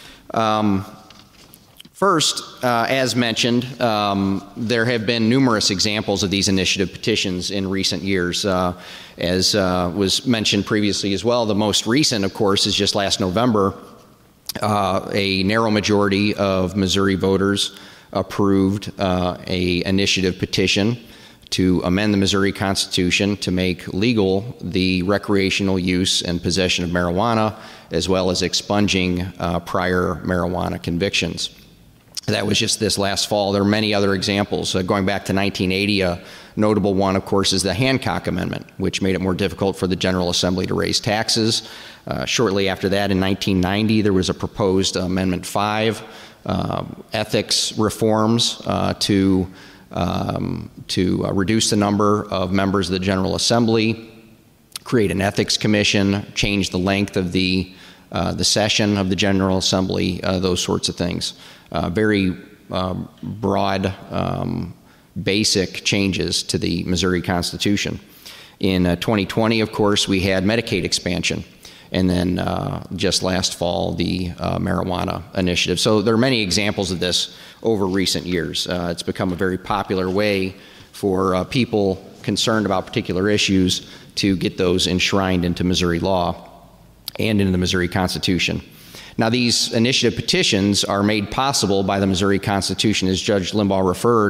First, as mentioned, there have been numerous examples of these initiative petitions in recent years. As was mentioned previously as well, the most recent, of course, is just last November. A narrow majority of Missouri voters approved a initiative petition to amend the Missouri Constitution to make legal the recreational use and possession of marijuana, as well as expunging prior marijuana convictions. That was just this last fall. There are many other examples. Going back to 1980, a notable one, of course, is the Hancock Amendment, which made it more difficult for the General Assembly to raise taxes. Shortly after that, in 1990, there was a proposed Amendment 5, ethics reforms to reduce the number of members of the General Assembly, create an ethics commission, change the length of the session of the General Assembly, those sorts of things. Very broad, basic changes to the Missouri Constitution. In 2020, of course, we had Medicaid expansion, and then just last fall, the marijuana initiative. So there are many examples of this over recent years. It's become a very popular way for people concerned about particular issues to get those enshrined into Missouri law and into the Missouri Constitution. Now, these initiative petitions are made possible by the Missouri Constitution, as Judge Limbaugh referred,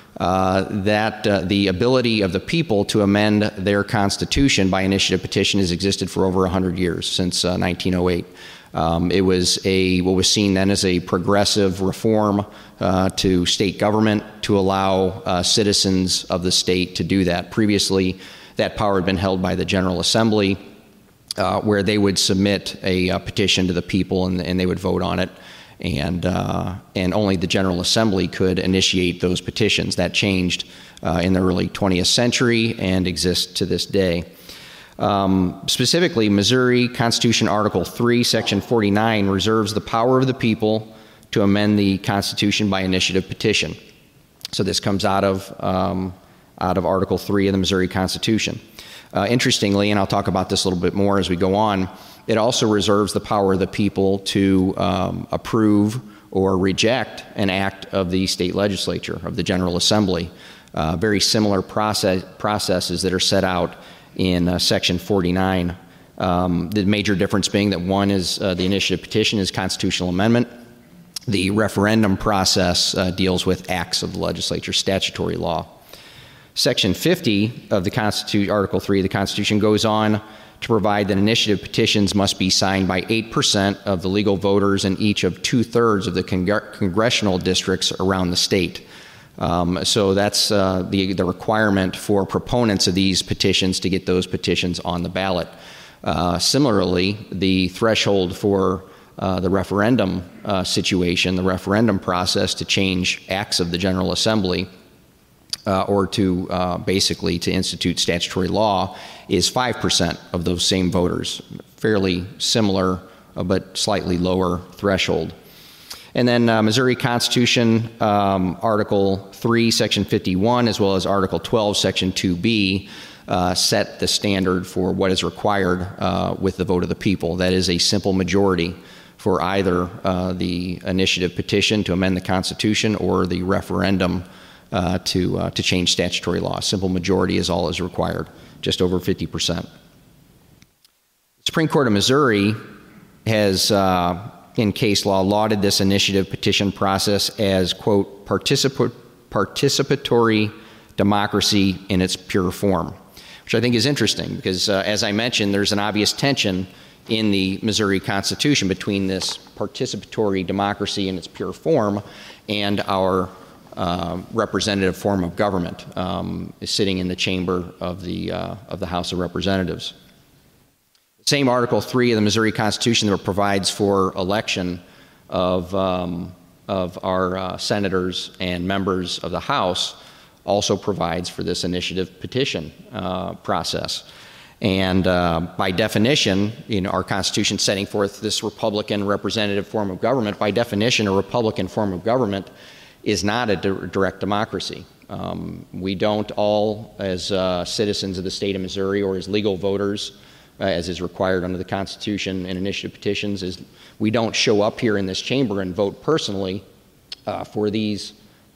that the ability of the people to amend their constitution by initiative petition has existed for over 100 years, since 1908. It was what was seen then as a progressive reform to state government to allow citizens of the state to do that. Previously, that power had been held by the General Assembly, where they would submit a petition to the people and they would vote on it. And only the General Assembly could initiate those petitions. That changed in the early 20th century and exists to this day. Specifically, Missouri Constitution Article 3, Section 49 reserves the power of the people to amend the Constitution by initiative petition. So this comes out of Article 3 of the Missouri Constitution. Interestingly, and I'll talk about this a little bit more as we go on, it also reserves the power of the people to approve or reject an act of the state legislature, of the General Assembly. Very similar processes that are set out in Section 49. The major difference being that one is the initiative petition is constitutional amendment. The referendum process deals with acts of the legislature, statutory law. Section 50 of the Article 3 of the Constitution goes on to provide that initiative petitions must be signed by 8% of the legal voters in each of 2/3 of the congressional districts around the state. So that's the requirement for proponents of these petitions to get those petitions on the ballot. Similarly, the threshold for the referendum situation, the referendum process to change acts of the General Assembly, or to basically to institute statutory law, is 5% of those same voters. Fairly similar, but slightly lower threshold. And then Missouri Constitution, Article 3, Section 51, as well as Article 12, Section 2B, set the standard for what is required with the vote of the people. That is a simple majority for either the initiative petition to amend the Constitution or the referendum to change statutory law. Simple majority is all is required, just over 50%. The Supreme Court of Missouri has, in case law, lauded this initiative petition process as, quote, participatory democracy in its pure form, which I think is interesting because, as I mentioned, there's an obvious tension in the Missouri Constitution between this participatory democracy in its pure form and our representative form of government sitting in the chamber of the House of Representatives. The same Article 3 of the Missouri Constitution that provides for election of our senators and members of the House also provides for this initiative petition process. And by definition, our Constitution setting forth this Republican representative form of government, by definition, a Republican form of government is not a direct democracy. We don't all, as citizens of the state of Missouri or as legal voters, as is required under the Constitution and initiative petitions, we don't show up here in this chamber and vote personally for these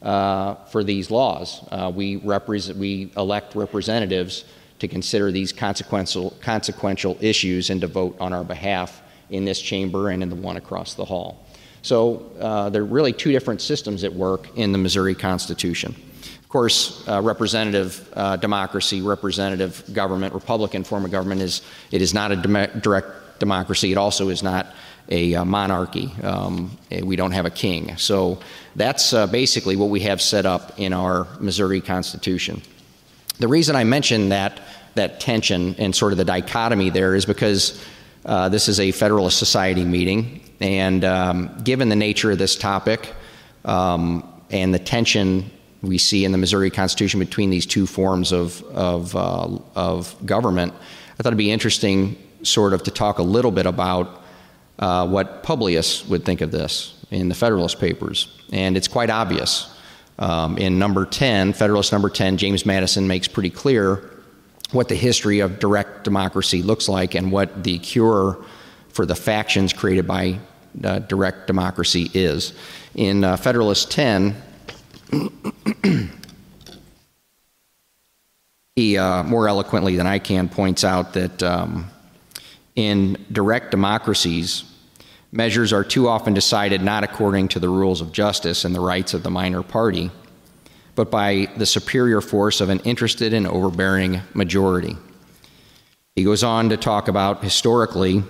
laws. We elect representatives to consider these consequential issues and to vote on our behalf in this chamber and in the one across the hall. So there are really two different systems at work in the Missouri Constitution. Of course, representative democracy, representative government, Republican form of government is not a direct democracy. It also is not a monarchy. We don't have a king. So that's basically what we have set up in our Missouri Constitution. The reason I mention that tension and sort of the dichotomy there is because this is a Federalist Society meeting, and given the nature of this topic and the tension we see in the Missouri Constitution between these two forms of government, I thought it'd be interesting sort of to talk a little bit about what Publius would think of this in the Federalist Papers. And it's quite obvious. In number 10, Federalist number 10, James Madison makes pretty clear what the history of direct democracy looks like and what the cure for the factions created by direct democracy is. In Federalist 10, he more eloquently than I can points out that in direct democracies, measures are too often decided not according to the rules of justice and the rights of the minor party, but by the superior force of an interested and overbearing majority. He goes on to talk about historically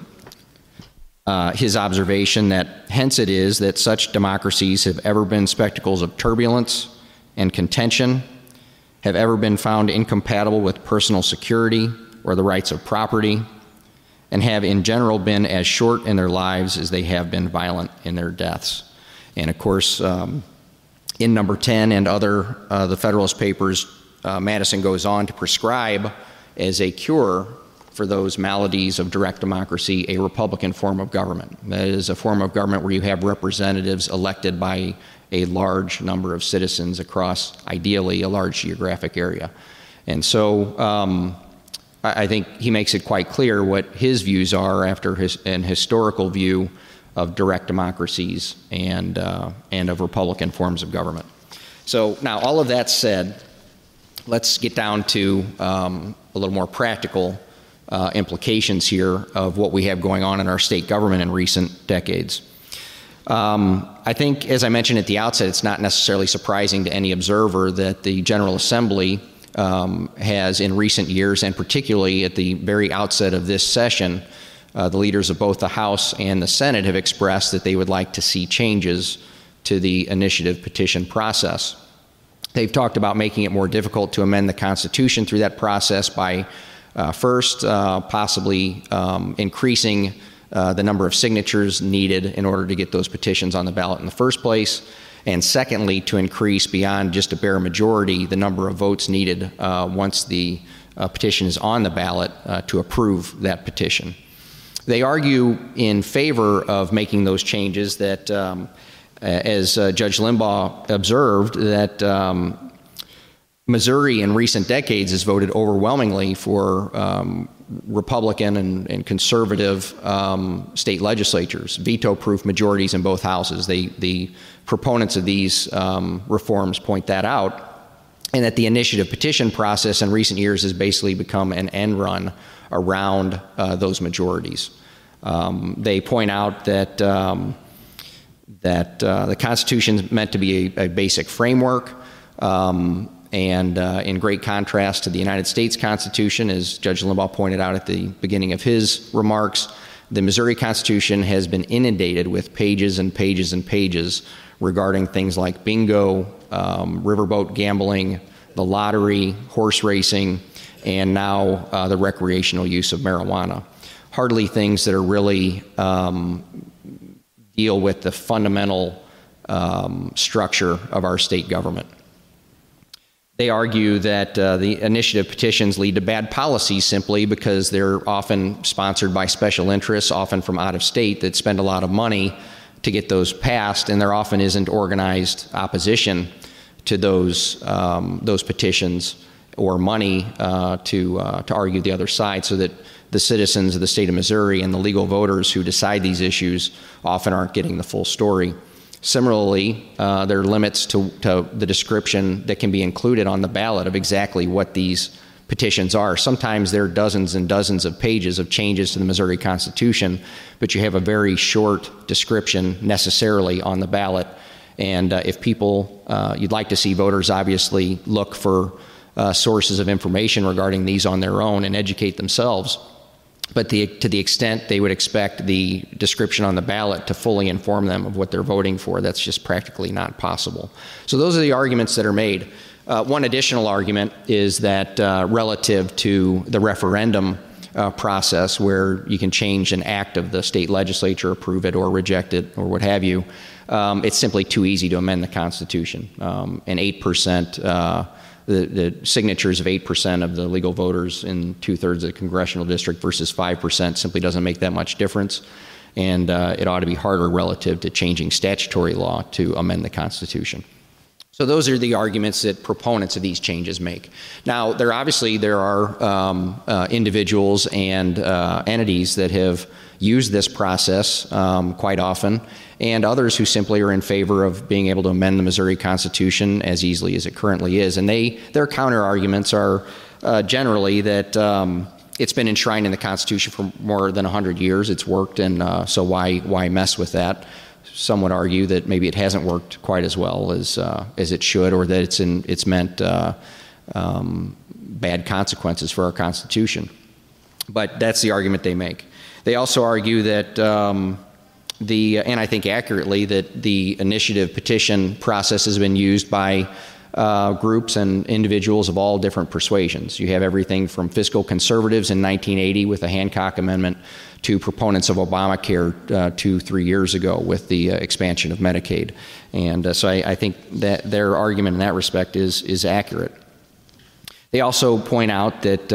his observation that hence it is that such democracies have ever been spectacles of turbulence and contention, have ever been found incompatible with personal security or the rights of property, and have in general been as short in their lives as they have been violent in their deaths. And of course, in number 10 and other the Federalist Papers, Madison goes on to prescribe as a cure for those maladies of direct democracy a Republican form of government. That is a form of government where you have representatives elected by a large number of citizens across, ideally, a large geographic area. And so I think he makes it quite clear what his views are after an historical view of direct democracies and of Republican forms of government. So now, all of that said, let's get down to a little more practical implications here of what we have going on in our state government in recent decades. I think, as I mentioned at the outset, it's not necessarily surprising to any observer that the General Assembly has in recent years, and particularly at the very outset of this session, the leaders of both the House and the Senate have expressed that they would like to see changes to the initiative petition process. They've talked about making it more difficult to amend the Constitution through that process by first possibly increasing the number of signatures needed in order to get those petitions on the ballot in the first place, and secondly, to increase beyond just a bare majority the number of votes needed once the petition is on the ballot to approve that petition. They argue in favor of making those changes that, as Judge Limbaugh observed, that Missouri in recent decades has voted overwhelmingly for Republican and conservative state legislatures, veto-proof majorities in both houses. The proponents of these reforms point that out, and that the initiative petition process in recent years has basically become an end run around those majorities. They point out that the Constitution is meant to be a basic framework, and in great contrast to the United States Constitution, as Judge Limbaugh pointed out at the beginning of his remarks, the Missouri Constitution has been inundated with pages and pages and pages regarding things like bingo, riverboat gambling, the lottery, horse racing, and now the recreational use of marijuana. Hardly things that are really deal with the fundamental structure of our state government. They argue that the initiative petitions lead to bad policies simply because they're often sponsored by special interests, often from out of state, that spend a lot of money to get those passed, and there often isn't organized opposition to those petitions or money to argue the other side, so that the citizens of the state of Missouri and the legal voters who decide these issues often aren't getting the full story. Similarly, there are limits to the description that can be included on the ballot of exactly what these petitions are. Sometimes there are dozens and dozens of pages of changes to the Missouri Constitution, but you have a very short description necessarily on the ballot. And if people, you'd like to see voters obviously look for sources of information regarding these on their own and educate themselves. But to the extent they would expect the description on the ballot to fully inform them of what they're voting for, that's just practically not possible. So those are the arguments that are made. One additional argument is that relative to the referendum process, where you can change an act of the state legislature, approve it or reject it or what have you, it's simply too easy to amend the Constitution. And 8%, the signatures of 8% of the legal voters in 2/3 of the congressional district versus 5% simply doesn't make that much difference. And it ought to be harder relative to changing statutory law to amend the Constitution. So those are the arguments that proponents of these changes make. Now, there are individuals and entities that have used this process quite often, and others who simply are in favor of being able to amend the Missouri Constitution as easily as it currently is. And their counter-arguments are generally that it's been enshrined in the Constitution for more than 100 years. It's worked, and so why mess with that? some would argue that maybe it hasn't worked quite as well as it should, or that it's meant bad consequences for our Constitution. But that's the argument they make. They also argue that and I think accurately, that the initiative petition process has been used by groups and individuals of all different persuasions. You have everything from fiscal conservatives in 1980 with the Hancock Amendment to proponents of Obamacare 2-3 years ago with the expansion of Medicaid. And so I think that their argument in that respect is accurate. They also point out that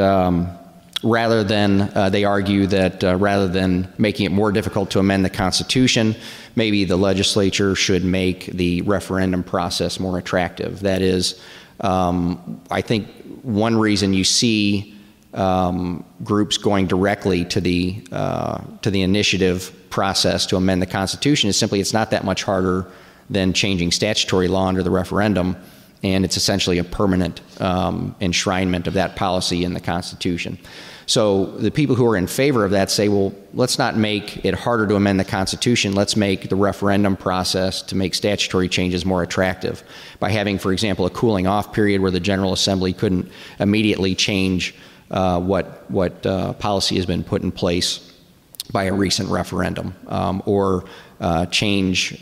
they argue that rather than making it more difficult to amend the Constitution, maybe the legislature should make the referendum process more attractive. That is, I think one reason you see groups going directly to the initiative process to amend the Constitution is simply it's not that much harder than changing statutory law under the referendum, and it's essentially a permanent enshrinement of that policy in the Constitution. So the people who are in favor of that say, well, let's not make it harder to amend the Constitution. Let's make the referendum process to make statutory changes more attractive by having, for example, a cooling off period where the General Assembly couldn't immediately change what policy has been put in place by a recent referendum, or change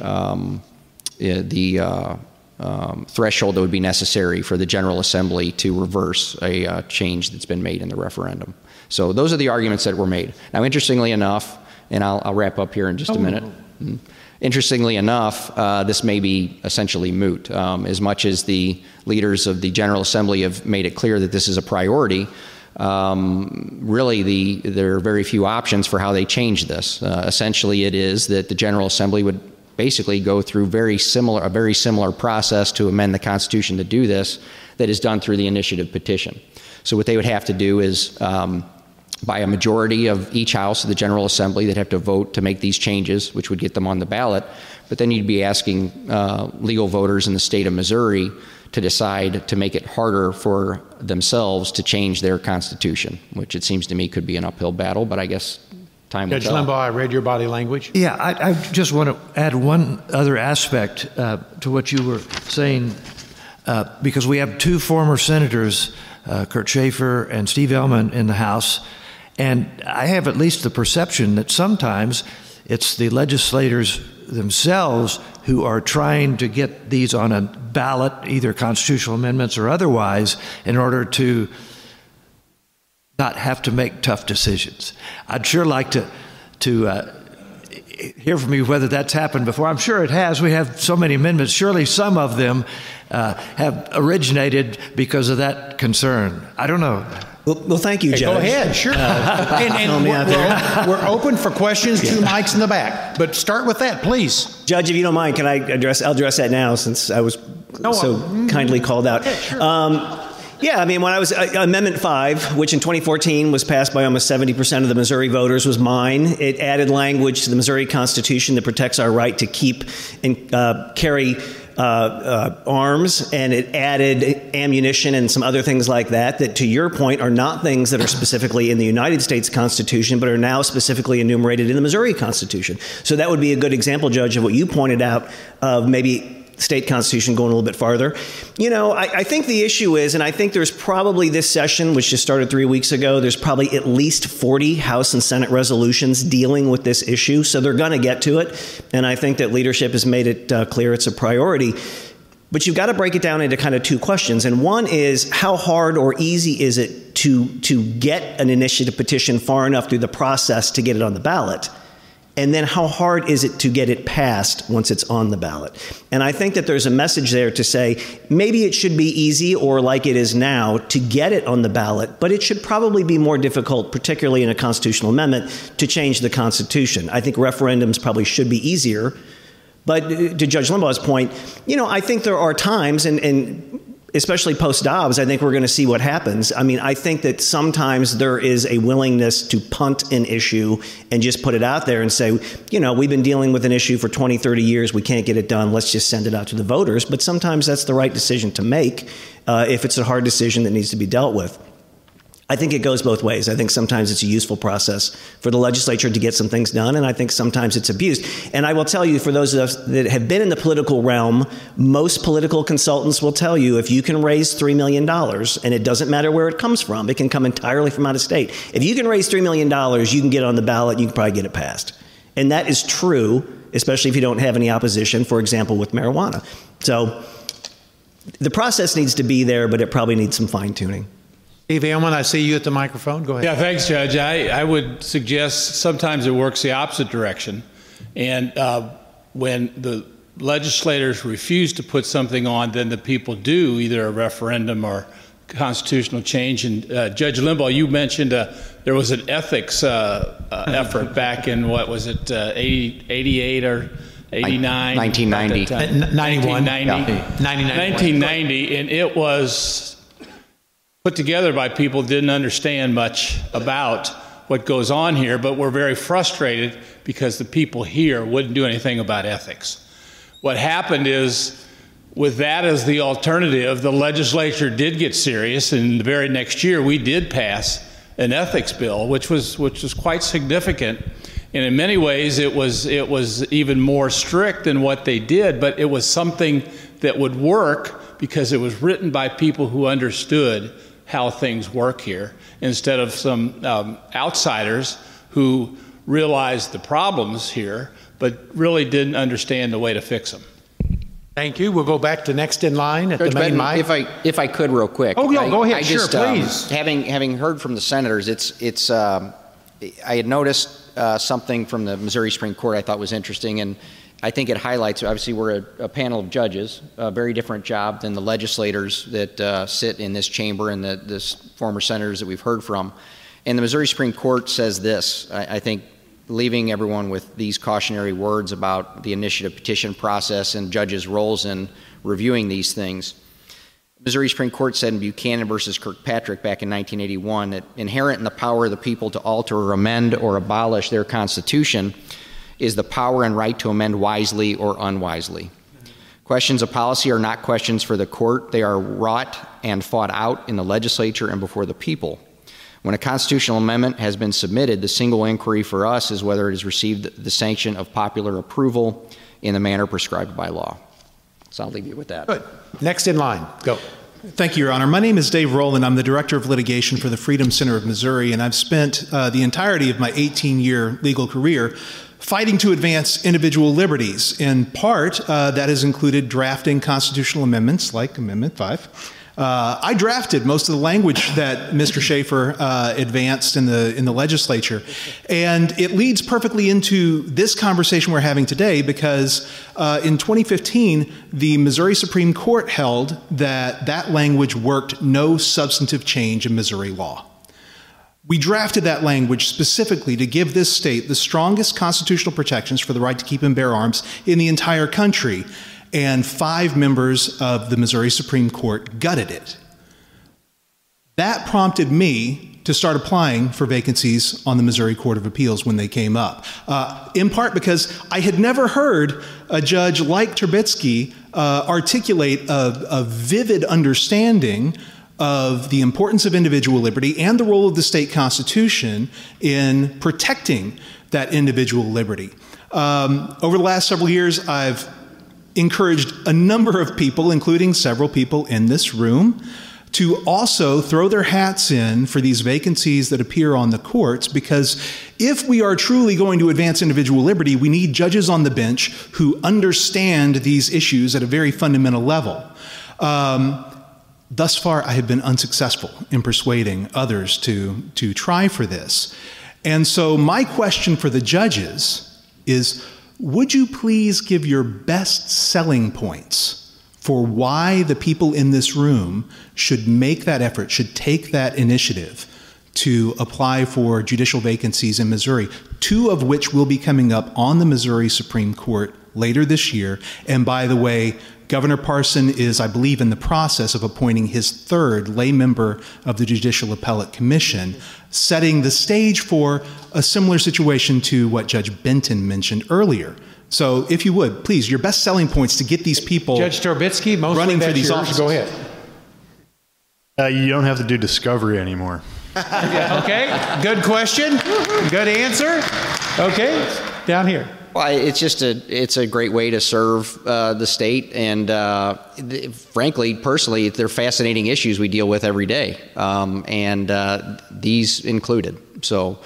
the threshold that would be necessary for the General Assembly to reverse a change that's been made in the referendum. So those are the arguments that were made. Now, interestingly enough, and I'll wrap up here in just a minute. Interestingly enough, this may be essentially moot. As much as the leaders of the General Assembly have made it clear that this is a priority, really there are very few options for how they change this. Essentially, it is that the General Assembly would basically go through a very similar process to amend the Constitution to do this that is done through the initiative petition. So what they would have to do is, by a majority of each house of the General Assembly, they'd have to vote to make these changes, which would get them on the ballot. But then you'd be asking legal voters in the state of Missouri to decide to make it harder for themselves to change their Constitution, which it seems to me could be an uphill battle, but I guess time will tell. Judge Limbaugh, I read your body language. Yeah, I just want to add one other aspect to what you were saying, because we have two former senators, Kurt Schaefer and Steve Ellman, in the House, and I have at least the perception that sometimes it's the legislators themselves who are trying to get these on a ballot, either constitutional amendments or otherwise, in order to not have to make tough decisions. I'd sure like to hear from you whether that's happened before. I'm sure it has. We have so many amendments. Surely some of them have originated because of that concern. I don't know. Well, thank you, Judge. Go ahead, sure. And we're open for questions, two mics in the back. But start with that, please. Judge, if you don't mind, can I address? I'll address that now since I was kindly called out. Yeah, sure. Yeah, I mean, when I was Amendment 5, which in 2014 was passed by almost 70% of the Missouri voters, was mine. It added language to the Missouri Constitution that protects our right to keep and carry arms, and it added ammunition and some other things like that, that to your point are not things that are specifically in the United States Constitution, but are now specifically enumerated in the Missouri Constitution. So that would be a good example, Judge, of what you pointed out of maybe state constitution going a little bit farther. You know, I think the issue is, and I think there's probably this session, which just started 3 weeks ago, there's probably at least 40 House and Senate resolutions dealing with this issue. So they're going to get to it. And I think that leadership has made it clear it's a priority. But you've got to break it down into kind of two questions. And one is, how hard or easy is it to get an initiative petition far enough through the process to get it on the ballot? And then how hard is it to get it passed once it's on the ballot? And I think that there's a message there to say maybe it should be easy, or like it is now, to get it on the ballot, but it should probably be more difficult, particularly in a constitutional amendment, to change the Constitution. I think referendums probably should be easier. But to Judge Limbaugh's point, you know, I think there are times, and especially post-Dobbs, I think we're going to see what happens. I mean, I think that sometimes there is a willingness to punt an issue and just put it out there and say, you know, we've been dealing with an issue for 20, 30 years. We can't get it done. Let's just send it out to the voters. But sometimes that's the right decision to make if it's a hard decision that needs to be dealt with. I think it goes both ways. I think sometimes it's a useful process for the legislature to get some things done, and I think sometimes it's abused. And I will tell you, for those of us that have been in the political realm, most political consultants will tell you if you can raise $3 million, and it doesn't matter where it comes from, it can come entirely from out of state. If you can raise $3 million, you can get on the ballot, you can probably get it passed. And that is true, especially if you don't have any opposition, for example, with marijuana. So the process needs to be there, but it probably needs some fine-tuning. Steve Ailman, I see you at the microphone. Go ahead. Yeah, thanks, Judge. I would suggest sometimes it works the opposite direction. And when the legislators refuse to put something on, then the people do either a referendum or constitutional change. And Judge Limbaugh, you mentioned there was an ethics effort back in, what was it, 88 or 89? 1990. 91. 1990, and it was put together by people who didn't understand much about what goes on here, but were very frustrated because the people here wouldn't do anything about ethics. What happened is, with that as the alternative, the legislature did get serious, and the very next year we did pass an ethics bill, which was quite significant. And in many ways, it was even more strict than what they did, but it was something that would work because it was written by people who understood how things work here, instead of some outsiders who realized the problems here, but really didn't understand the way to fix them. Thank you. We'll go back to next in line at Judge the main Benton, mic. if I could, real quick. Oh, no, go ahead. Sure, please. Having heard from the senators, I had noticed something from the Missouri Supreme Court I thought was interesting, and I think it highlights, obviously we're a panel of judges, a very different job than the legislators that sit in this chamber and the former senators that we've heard from. And the Missouri Supreme Court says this, I think, leaving everyone with these cautionary words about the initiative petition process and judges' roles in reviewing these things. Missouri Supreme Court said in Buchanan versus Kirkpatrick back in 1981 that inherent in the power of the people to alter or amend or abolish their constitution is the power and right to amend wisely or unwisely. Questions of policy are not questions for the court. They are wrought and fought out in the legislature and before the people. When a constitutional amendment has been submitted, the single inquiry for us is whether it has received the sanction of popular approval in the manner prescribed by law. So I'll leave you with that. Good. Next in line. Go. Thank you, Your Honor. My name is Dave Rowland. I'm the Director of Litigation for the Freedom Center of Missouri, and I've spent the entirety of my 18-year legal career fighting to advance individual liberties. In part, that has included drafting constitutional amendments like Amendment 5. I drafted most of the language that Mr. Schaefer advanced in the legislature. And it leads perfectly into this conversation we're having today because in 2015, the Missouri Supreme Court held that that language worked no substantive change in Missouri law. We drafted that language specifically to give this state the strongest constitutional protections for the right to keep and bear arms in the entire country. And 5 members of the Missouri Supreme Court gutted it. That prompted me to start applying for vacancies on the Missouri Court of Appeals when they came up, in part because I had never heard a judge like Turbitsky articulate a vivid understanding of the importance of individual liberty and the role of the state constitution in protecting that individual liberty. Over the last several years, I've encouraged a number of people, including several people in this room, to also throw their hats in for these vacancies that appear on the courts, because if we are truly going to advance individual liberty, we need judges on the bench who understand these issues at a very fundamental level. Thus far, I have been unsuccessful in persuading others to try for this. And so my question for the judges is, would you please give your best selling points for why the people in this room should make that effort, should take that initiative to apply for judicial vacancies in Missouri, 2 of which will be coming up on the Missouri Supreme Court later this year. And by the way, Governor Parson is, I believe, in the process of appointing his 3rd lay member of the Judicial Appellate Commission, setting the stage for a similar situation to what Judge Benton mentioned earlier. So if you would, please, your best selling points to get these people Judge Turbitsky, mostly running for these yours. offices. Go ahead. You don't have to do discovery anymore. Okay, good question, good answer. Okay, down here. Well, it's a great way to serve the state, and frankly, personally, they're fascinating issues we deal with every day, and these included. So,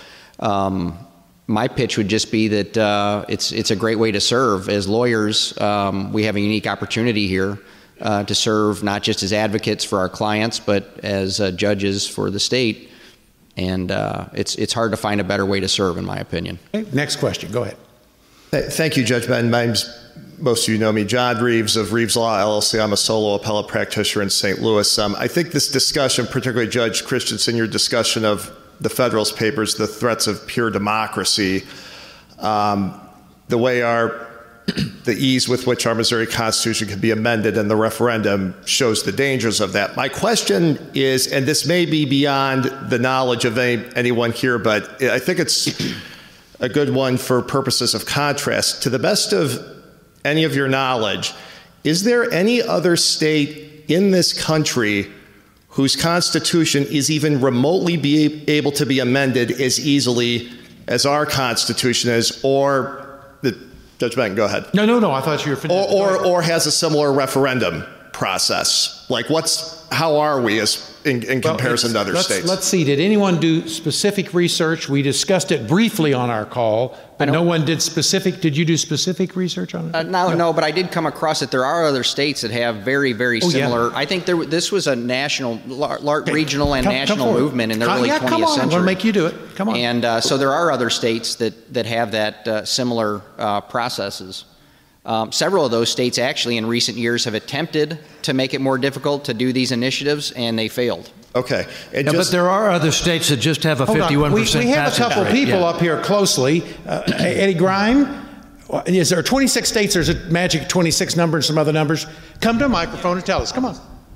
my pitch would just be that it's a great way to serve. As lawyers, we have a unique opportunity here to serve not just as advocates for our clients, but as judges for the state, and it's hard to find a better way to serve, in my opinion. Okay, next question. Go ahead. Thank you, Judge Benton. My name's, most of you know me, John Reeves of Reeves Law LLC. I'm a solo appellate practitioner in St. Louis. I think this discussion, particularly Judge Christensen, your discussion of the Federalist Papers, the threats of pure democracy, the way the ease with which our Missouri Constitution can be amended and the referendum shows the dangers of that. My question is, and this may be beyond the knowledge of anyone here, but I think it's a good one for purposes of contrast. To the best of any of your knowledge, is there any other state in this country whose constitution is even remotely able to be amended as easily as our Constitution is, or Judge Benton, go ahead. No, I thought you were finished. Or has a similar referendum process? Like, how are we in comparison to other states? Let's see. Did anyone do specific research? We discussed it briefly on our call, but no one did specific. Did you do specific research on it? No, but I did come across it. There are other states that have very, very similar. Yeah. I think this was a national, regional, and national movement in the early 20th century. Come on. I'm going to make you do it. Come on. And so there are other states that have that similar processes. Several of those states actually in recent years have attempted to make it more difficult to do these initiatives, and they failed. Okay. But there are other states that just have a 51% passage rate. We have a couple people up here closely. Eddie Grime, is there 26 states? There's a magic 26 number and some other numbers. Come to a microphone and tell us. Come on.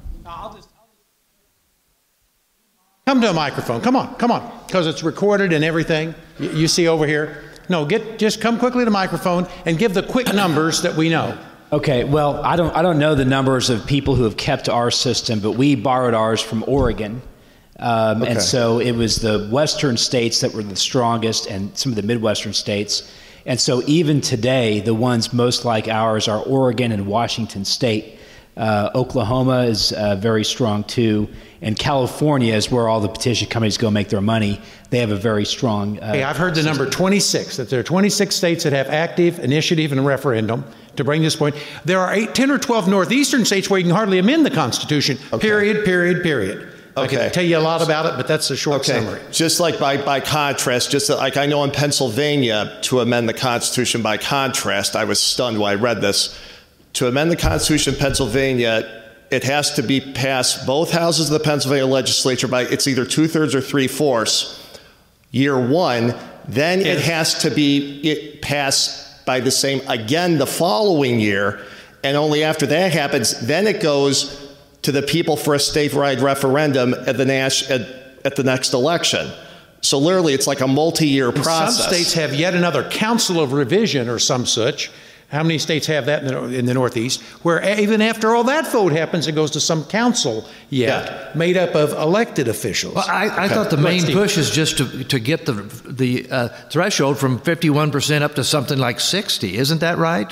Come to a microphone. Come on. Because it's recorded and everything. You see over here. No, just come quickly to the microphone and give the quick numbers that we know. Okay, well, I don't know the numbers of people who have kept our system, but we borrowed ours from Oregon. Okay. And so it was the western states that were the strongest and some of the midwestern states. And so even today, the ones most like ours are Oregon and Washington State. Oklahoma is very strong too. And California is where all the petition companies go make their money. They have a very strong... Hey, I've heard the number 26, that there are 26 states that have active initiative and referendum to bring this point. There are 10 or 12 northeastern states where you can hardly amend the Constitution, period. Okay. I can tell you a lot about it, but that's a short summary. Just like by contrast, just like I know in Pennsylvania, to amend the Constitution by contrast, I was stunned when I read this. To amend the Constitution in Pennsylvania, it has to be passed both houses of the Pennsylvania legislature by, it's either 2/3 or 3/4 year one. Then it has to be passed by the same again the following year. And only after that happens, then it goes to the people for a statewide referendum at the next election. So literally, it's like a multi-year process. Some states have yet another council of revision or some such. How many states have that in the Northeast? Where even after all that vote happens, it goes to some council made up of elected officials. Well, I thought the main push is just to get the threshold from 51% up to something like 60. Isn't that right?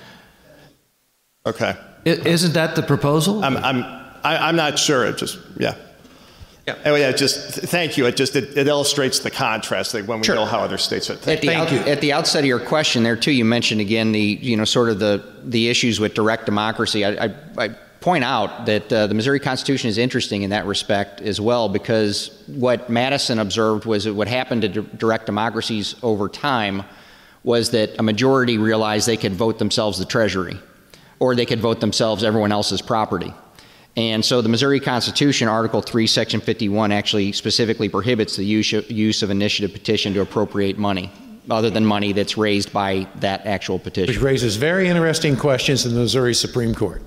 Okay. Isn't that the proposal? I'm not sure. It just Anyway, thank you. It illustrates the contrast when we know how other states are. At the outset of your question there too, you mentioned again the issues with direct democracy. I point out that the Missouri Constitution is interesting in that respect as well, because what Madison observed was that what happened to direct democracies over time was that a majority realized they could vote themselves the treasury, or they could vote themselves everyone else's property. And so the Missouri Constitution, Article 3, Section 51, actually specifically prohibits the use of initiative petition to appropriate money, other than money that's raised by that actual petition. Which raises very interesting questions in the Missouri Supreme Court.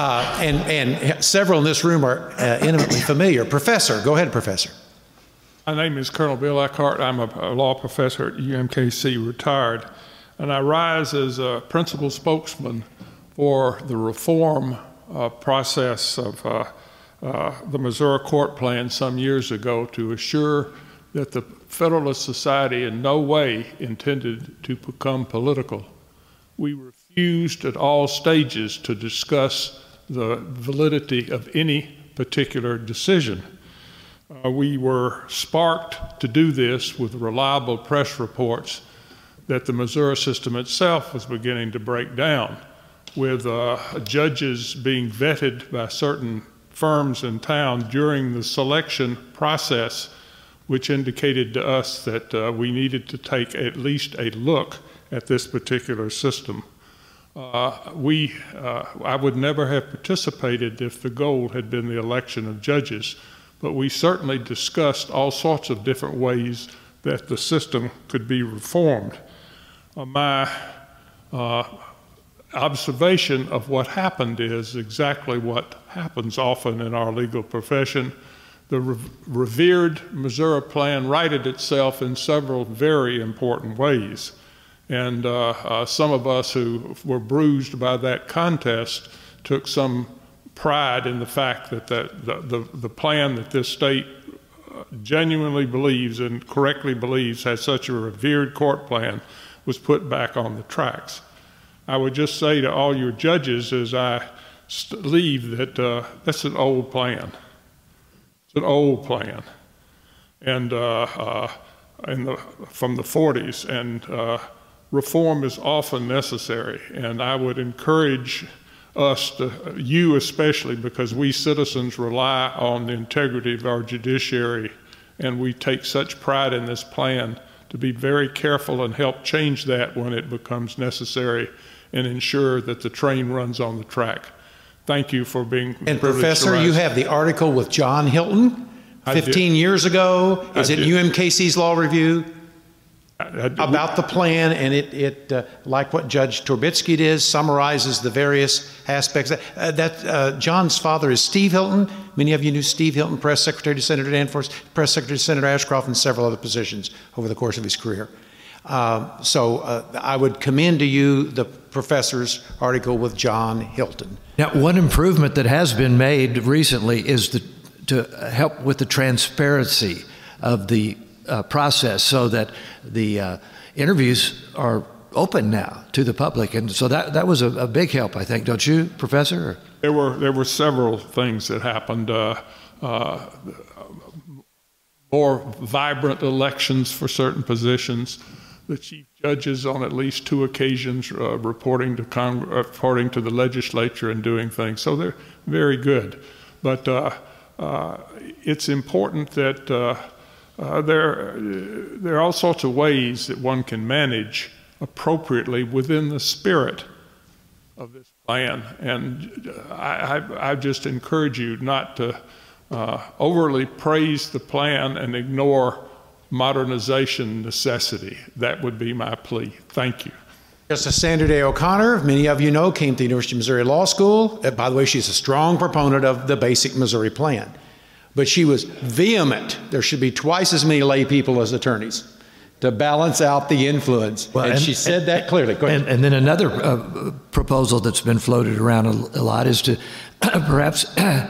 And several in this room are intimately familiar. Professor, go ahead, Professor. My name is Colonel Bill Eckhart. I'm a law professor at UMKC, retired. And I rise as a principal spokesman for the reform process of the Missouri Court Plan some years ago to assure that the Federalist Society in no way intended to become political. We refused at all stages to discuss the validity of any particular decision. We were sparked to do this with reliable press reports that the Missouri system itself was beginning to break down, with judges being vetted by certain firms in town during the selection process, which indicated to us that we needed to take at least a look at this particular system. I would never have participated if the goal had been the election of judges, but we certainly discussed all sorts of different ways that the system could be reformed. My observation of what happened is exactly what happens often in our legal profession. The revered Missouri Plan righted itself in several very important ways. And some of us who were bruised by that contest took some pride in the fact that the plan that this state genuinely believes and correctly believes has such a revered court plan was put back on the tracks. I would just say to all your judges as I leave that that's an old plan. It's an old plan, and from the 40s, and reform is often necessary. And I would encourage us, you especially, because we citizens rely on the integrity of our judiciary, and we take such pride in this plan, to be very careful and help change that when it becomes necessary, and ensure that the train runs on the track. Thank you for being And Professor, you have the article with John Hilton 15 years ago. Is it UMKC's Law Review? About the plan, and it like what Judge Turbitsky did, summarizes the various aspects. John's father is Steve Hilton. Many of you knew Steve Hilton, Press Secretary to Senator Danforth, Press Secretary to Senator Ashcroft, and several other positions over the course of his career. So I would commend to you the professor's article with John Hilton. Now, one improvement that has been made recently is to help with the transparency of the process, so that the interviews are open now to the public, and so that was a big help, I think, don't you, Professor? There were several things that happened. More vibrant elections for certain positions. The chief judges on at least 2 occasions reporting to the legislature and doing things. So they're very good, but it's important that. There are all sorts of ways that one can manage appropriately within the spirit of this plan. And I just encourage you not to overly praise the plan and ignore modernization necessity. That would be my plea. Thank you. Justice Sandra Day O'Connor, many of you know, came to the University of Missouri Law School. By the way, she's a strong proponent of the basic Missouri plan. But she was vehement. There should be twice as many lay people as attorneys to balance out the influence. Well, and she said that clearly. Go ahead. And then another proposal that's been floated around a lot is to perhaps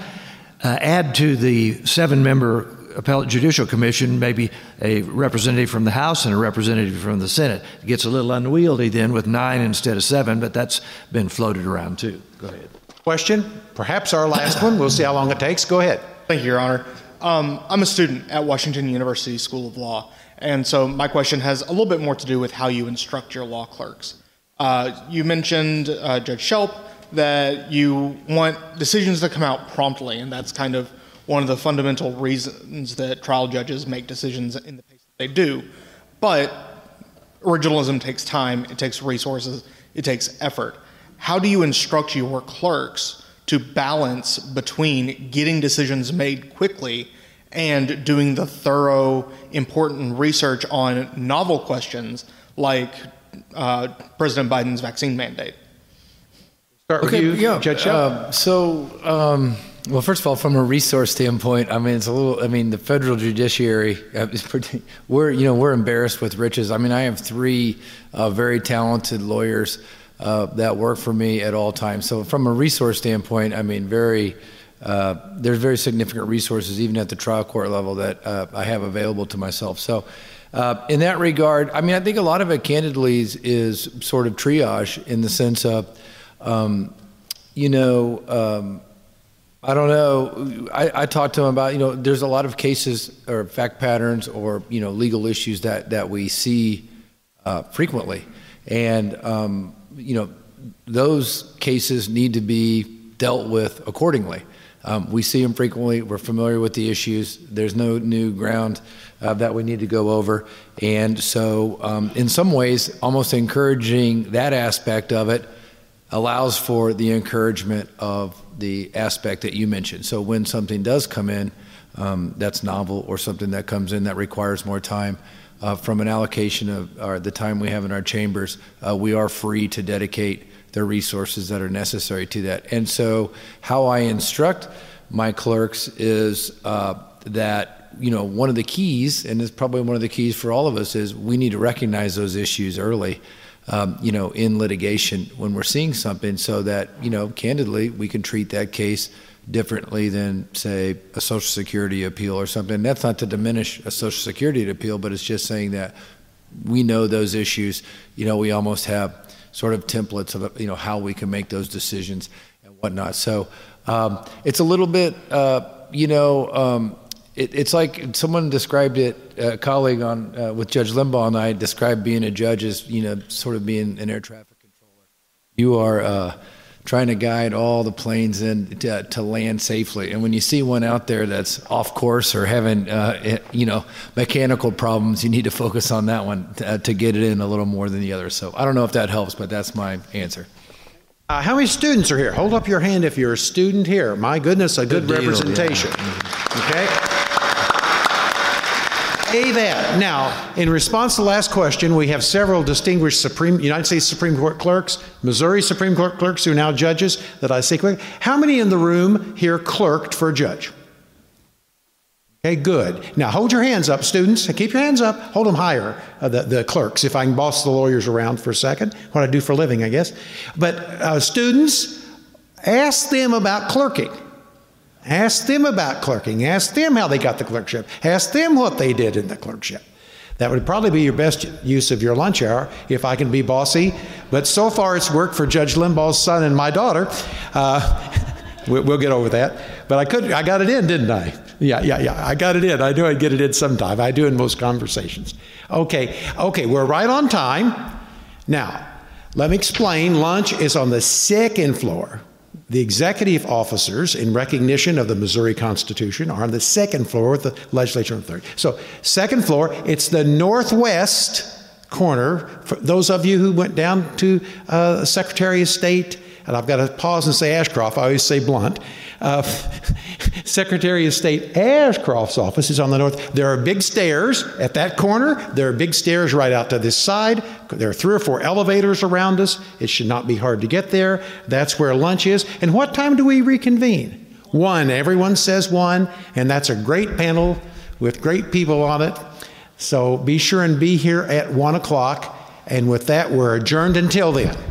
add to the 7-member Appellate Judicial Commission maybe a representative from the House and a representative from the Senate. It gets a little unwieldy then with 9 instead of 7, but that's been floated around too. Go ahead. Question? Perhaps our last one. We'll see how long it takes. Go ahead. Thank you, Your Honor. I'm a student at Washington University School of Law, and so my question has a little bit more to do with how you instruct your law clerks. You mentioned, Judge Shelp, that you want decisions to come out promptly, and that's kind of one of the fundamental reasons that trial judges make decisions in the pace that they do. But originalism takes time, it takes resources, it takes effort. How do you instruct your clerks to balance between getting decisions made quickly and doing the thorough, important research on novel questions like President Biden's vaccine mandate? Start with you, Judge Shelp. Well, first of all, from a resource standpoint, I mean, it's a little. I mean, the federal judiciary is pretty. We're embarrassed with riches. I mean, I have 3 very talented lawyers that work for me at all times. So, from a resource standpoint, I mean, very, there's very significant resources, even at the trial court level, that I have available to myself. So in that regard, I mean, I think a lot of it, candidly, is sort of triage in the sense of, I don't know. I talked to him about, there's a lot of cases or fact patterns or, legal issues that we see frequently. And, those cases need to be dealt with accordingly. We see them frequently. We're familiar with the issues. There's no new ground that we need to go over. And so in some ways, almost encouraging that aspect of it allows for the encouragement of the aspect that you mentioned. So when something does come in that's novel, or something that comes in that requires more time, from an allocation of the time we have in our chambers, we are free to dedicate the resources that are necessary to that. And so how I instruct my clerks is that, one of the keys, and it's probably one of the keys for all of us, is we need to recognize those issues early, in litigation when we're seeing something, so that, candidly, we can treat that case differently than, say, a Social Security appeal or something. That's not to diminish a Social Security appeal, but it's just saying that we know those issues. We almost have sort of templates of, how we can make those decisions and whatnot. So it's a little bit, it's like someone described it, a colleague with Judge Limbaugh and I described being a judge as, sort of being an air traffic controller. You are trying to guide all the planes in to land safely. And when you see one out there that's off course or having, mechanical problems, you need to focus on that one to get it in a little more than the other. So I don't know if that helps, but that's my answer. How many students are here? Hold up your hand if you're a student here. My goodness, a good representation. Yeah. Okay? That. Now, in response to the last question, we have several distinguished United States Supreme Court clerks, Missouri Supreme Court clerks who are now judges that I see quickly. How many in the room here clerked for a judge? Okay, good. Now, hold your hands up, students. Keep your hands up. Hold them higher, the clerks, if I can boss the lawyers around for a second. What I do for a living, I guess. But students, ask them about clerking. Ask them about clerking. Ask them how they got the clerkship. Ask them what they did in the clerkship. That would probably be your best use of your lunch hour, if I can be bossy. But so far it's worked for Judge Limbaugh's son and my daughter. We'll get over that. But I got it in, didn't I? Yeah, I got it in. I knew I'd get it in sometime. I do in most conversations. Okay, we're right on time. Now, let me explain. Lunch is on the second floor. The executive officers, in recognition of the Missouri Constitution, are on the second floor with the legislature on the third. So, second floor, it's the northwest corner. For those of you who went down to Secretary of State, and I've got to pause and say Ashcroft, I always say Blunt. Secretary of State Ashcroft's office is on the north. There are big stairs at that corner. There are big stairs right out to this side. There are 3 or 4 elevators around us. It should not be hard to get there. That's where lunch is. And what time do we reconvene? 1. Everyone says 1, and that's a great panel with great people on it. So be sure and be here at 1 o'clock. And with that, we're adjourned until then.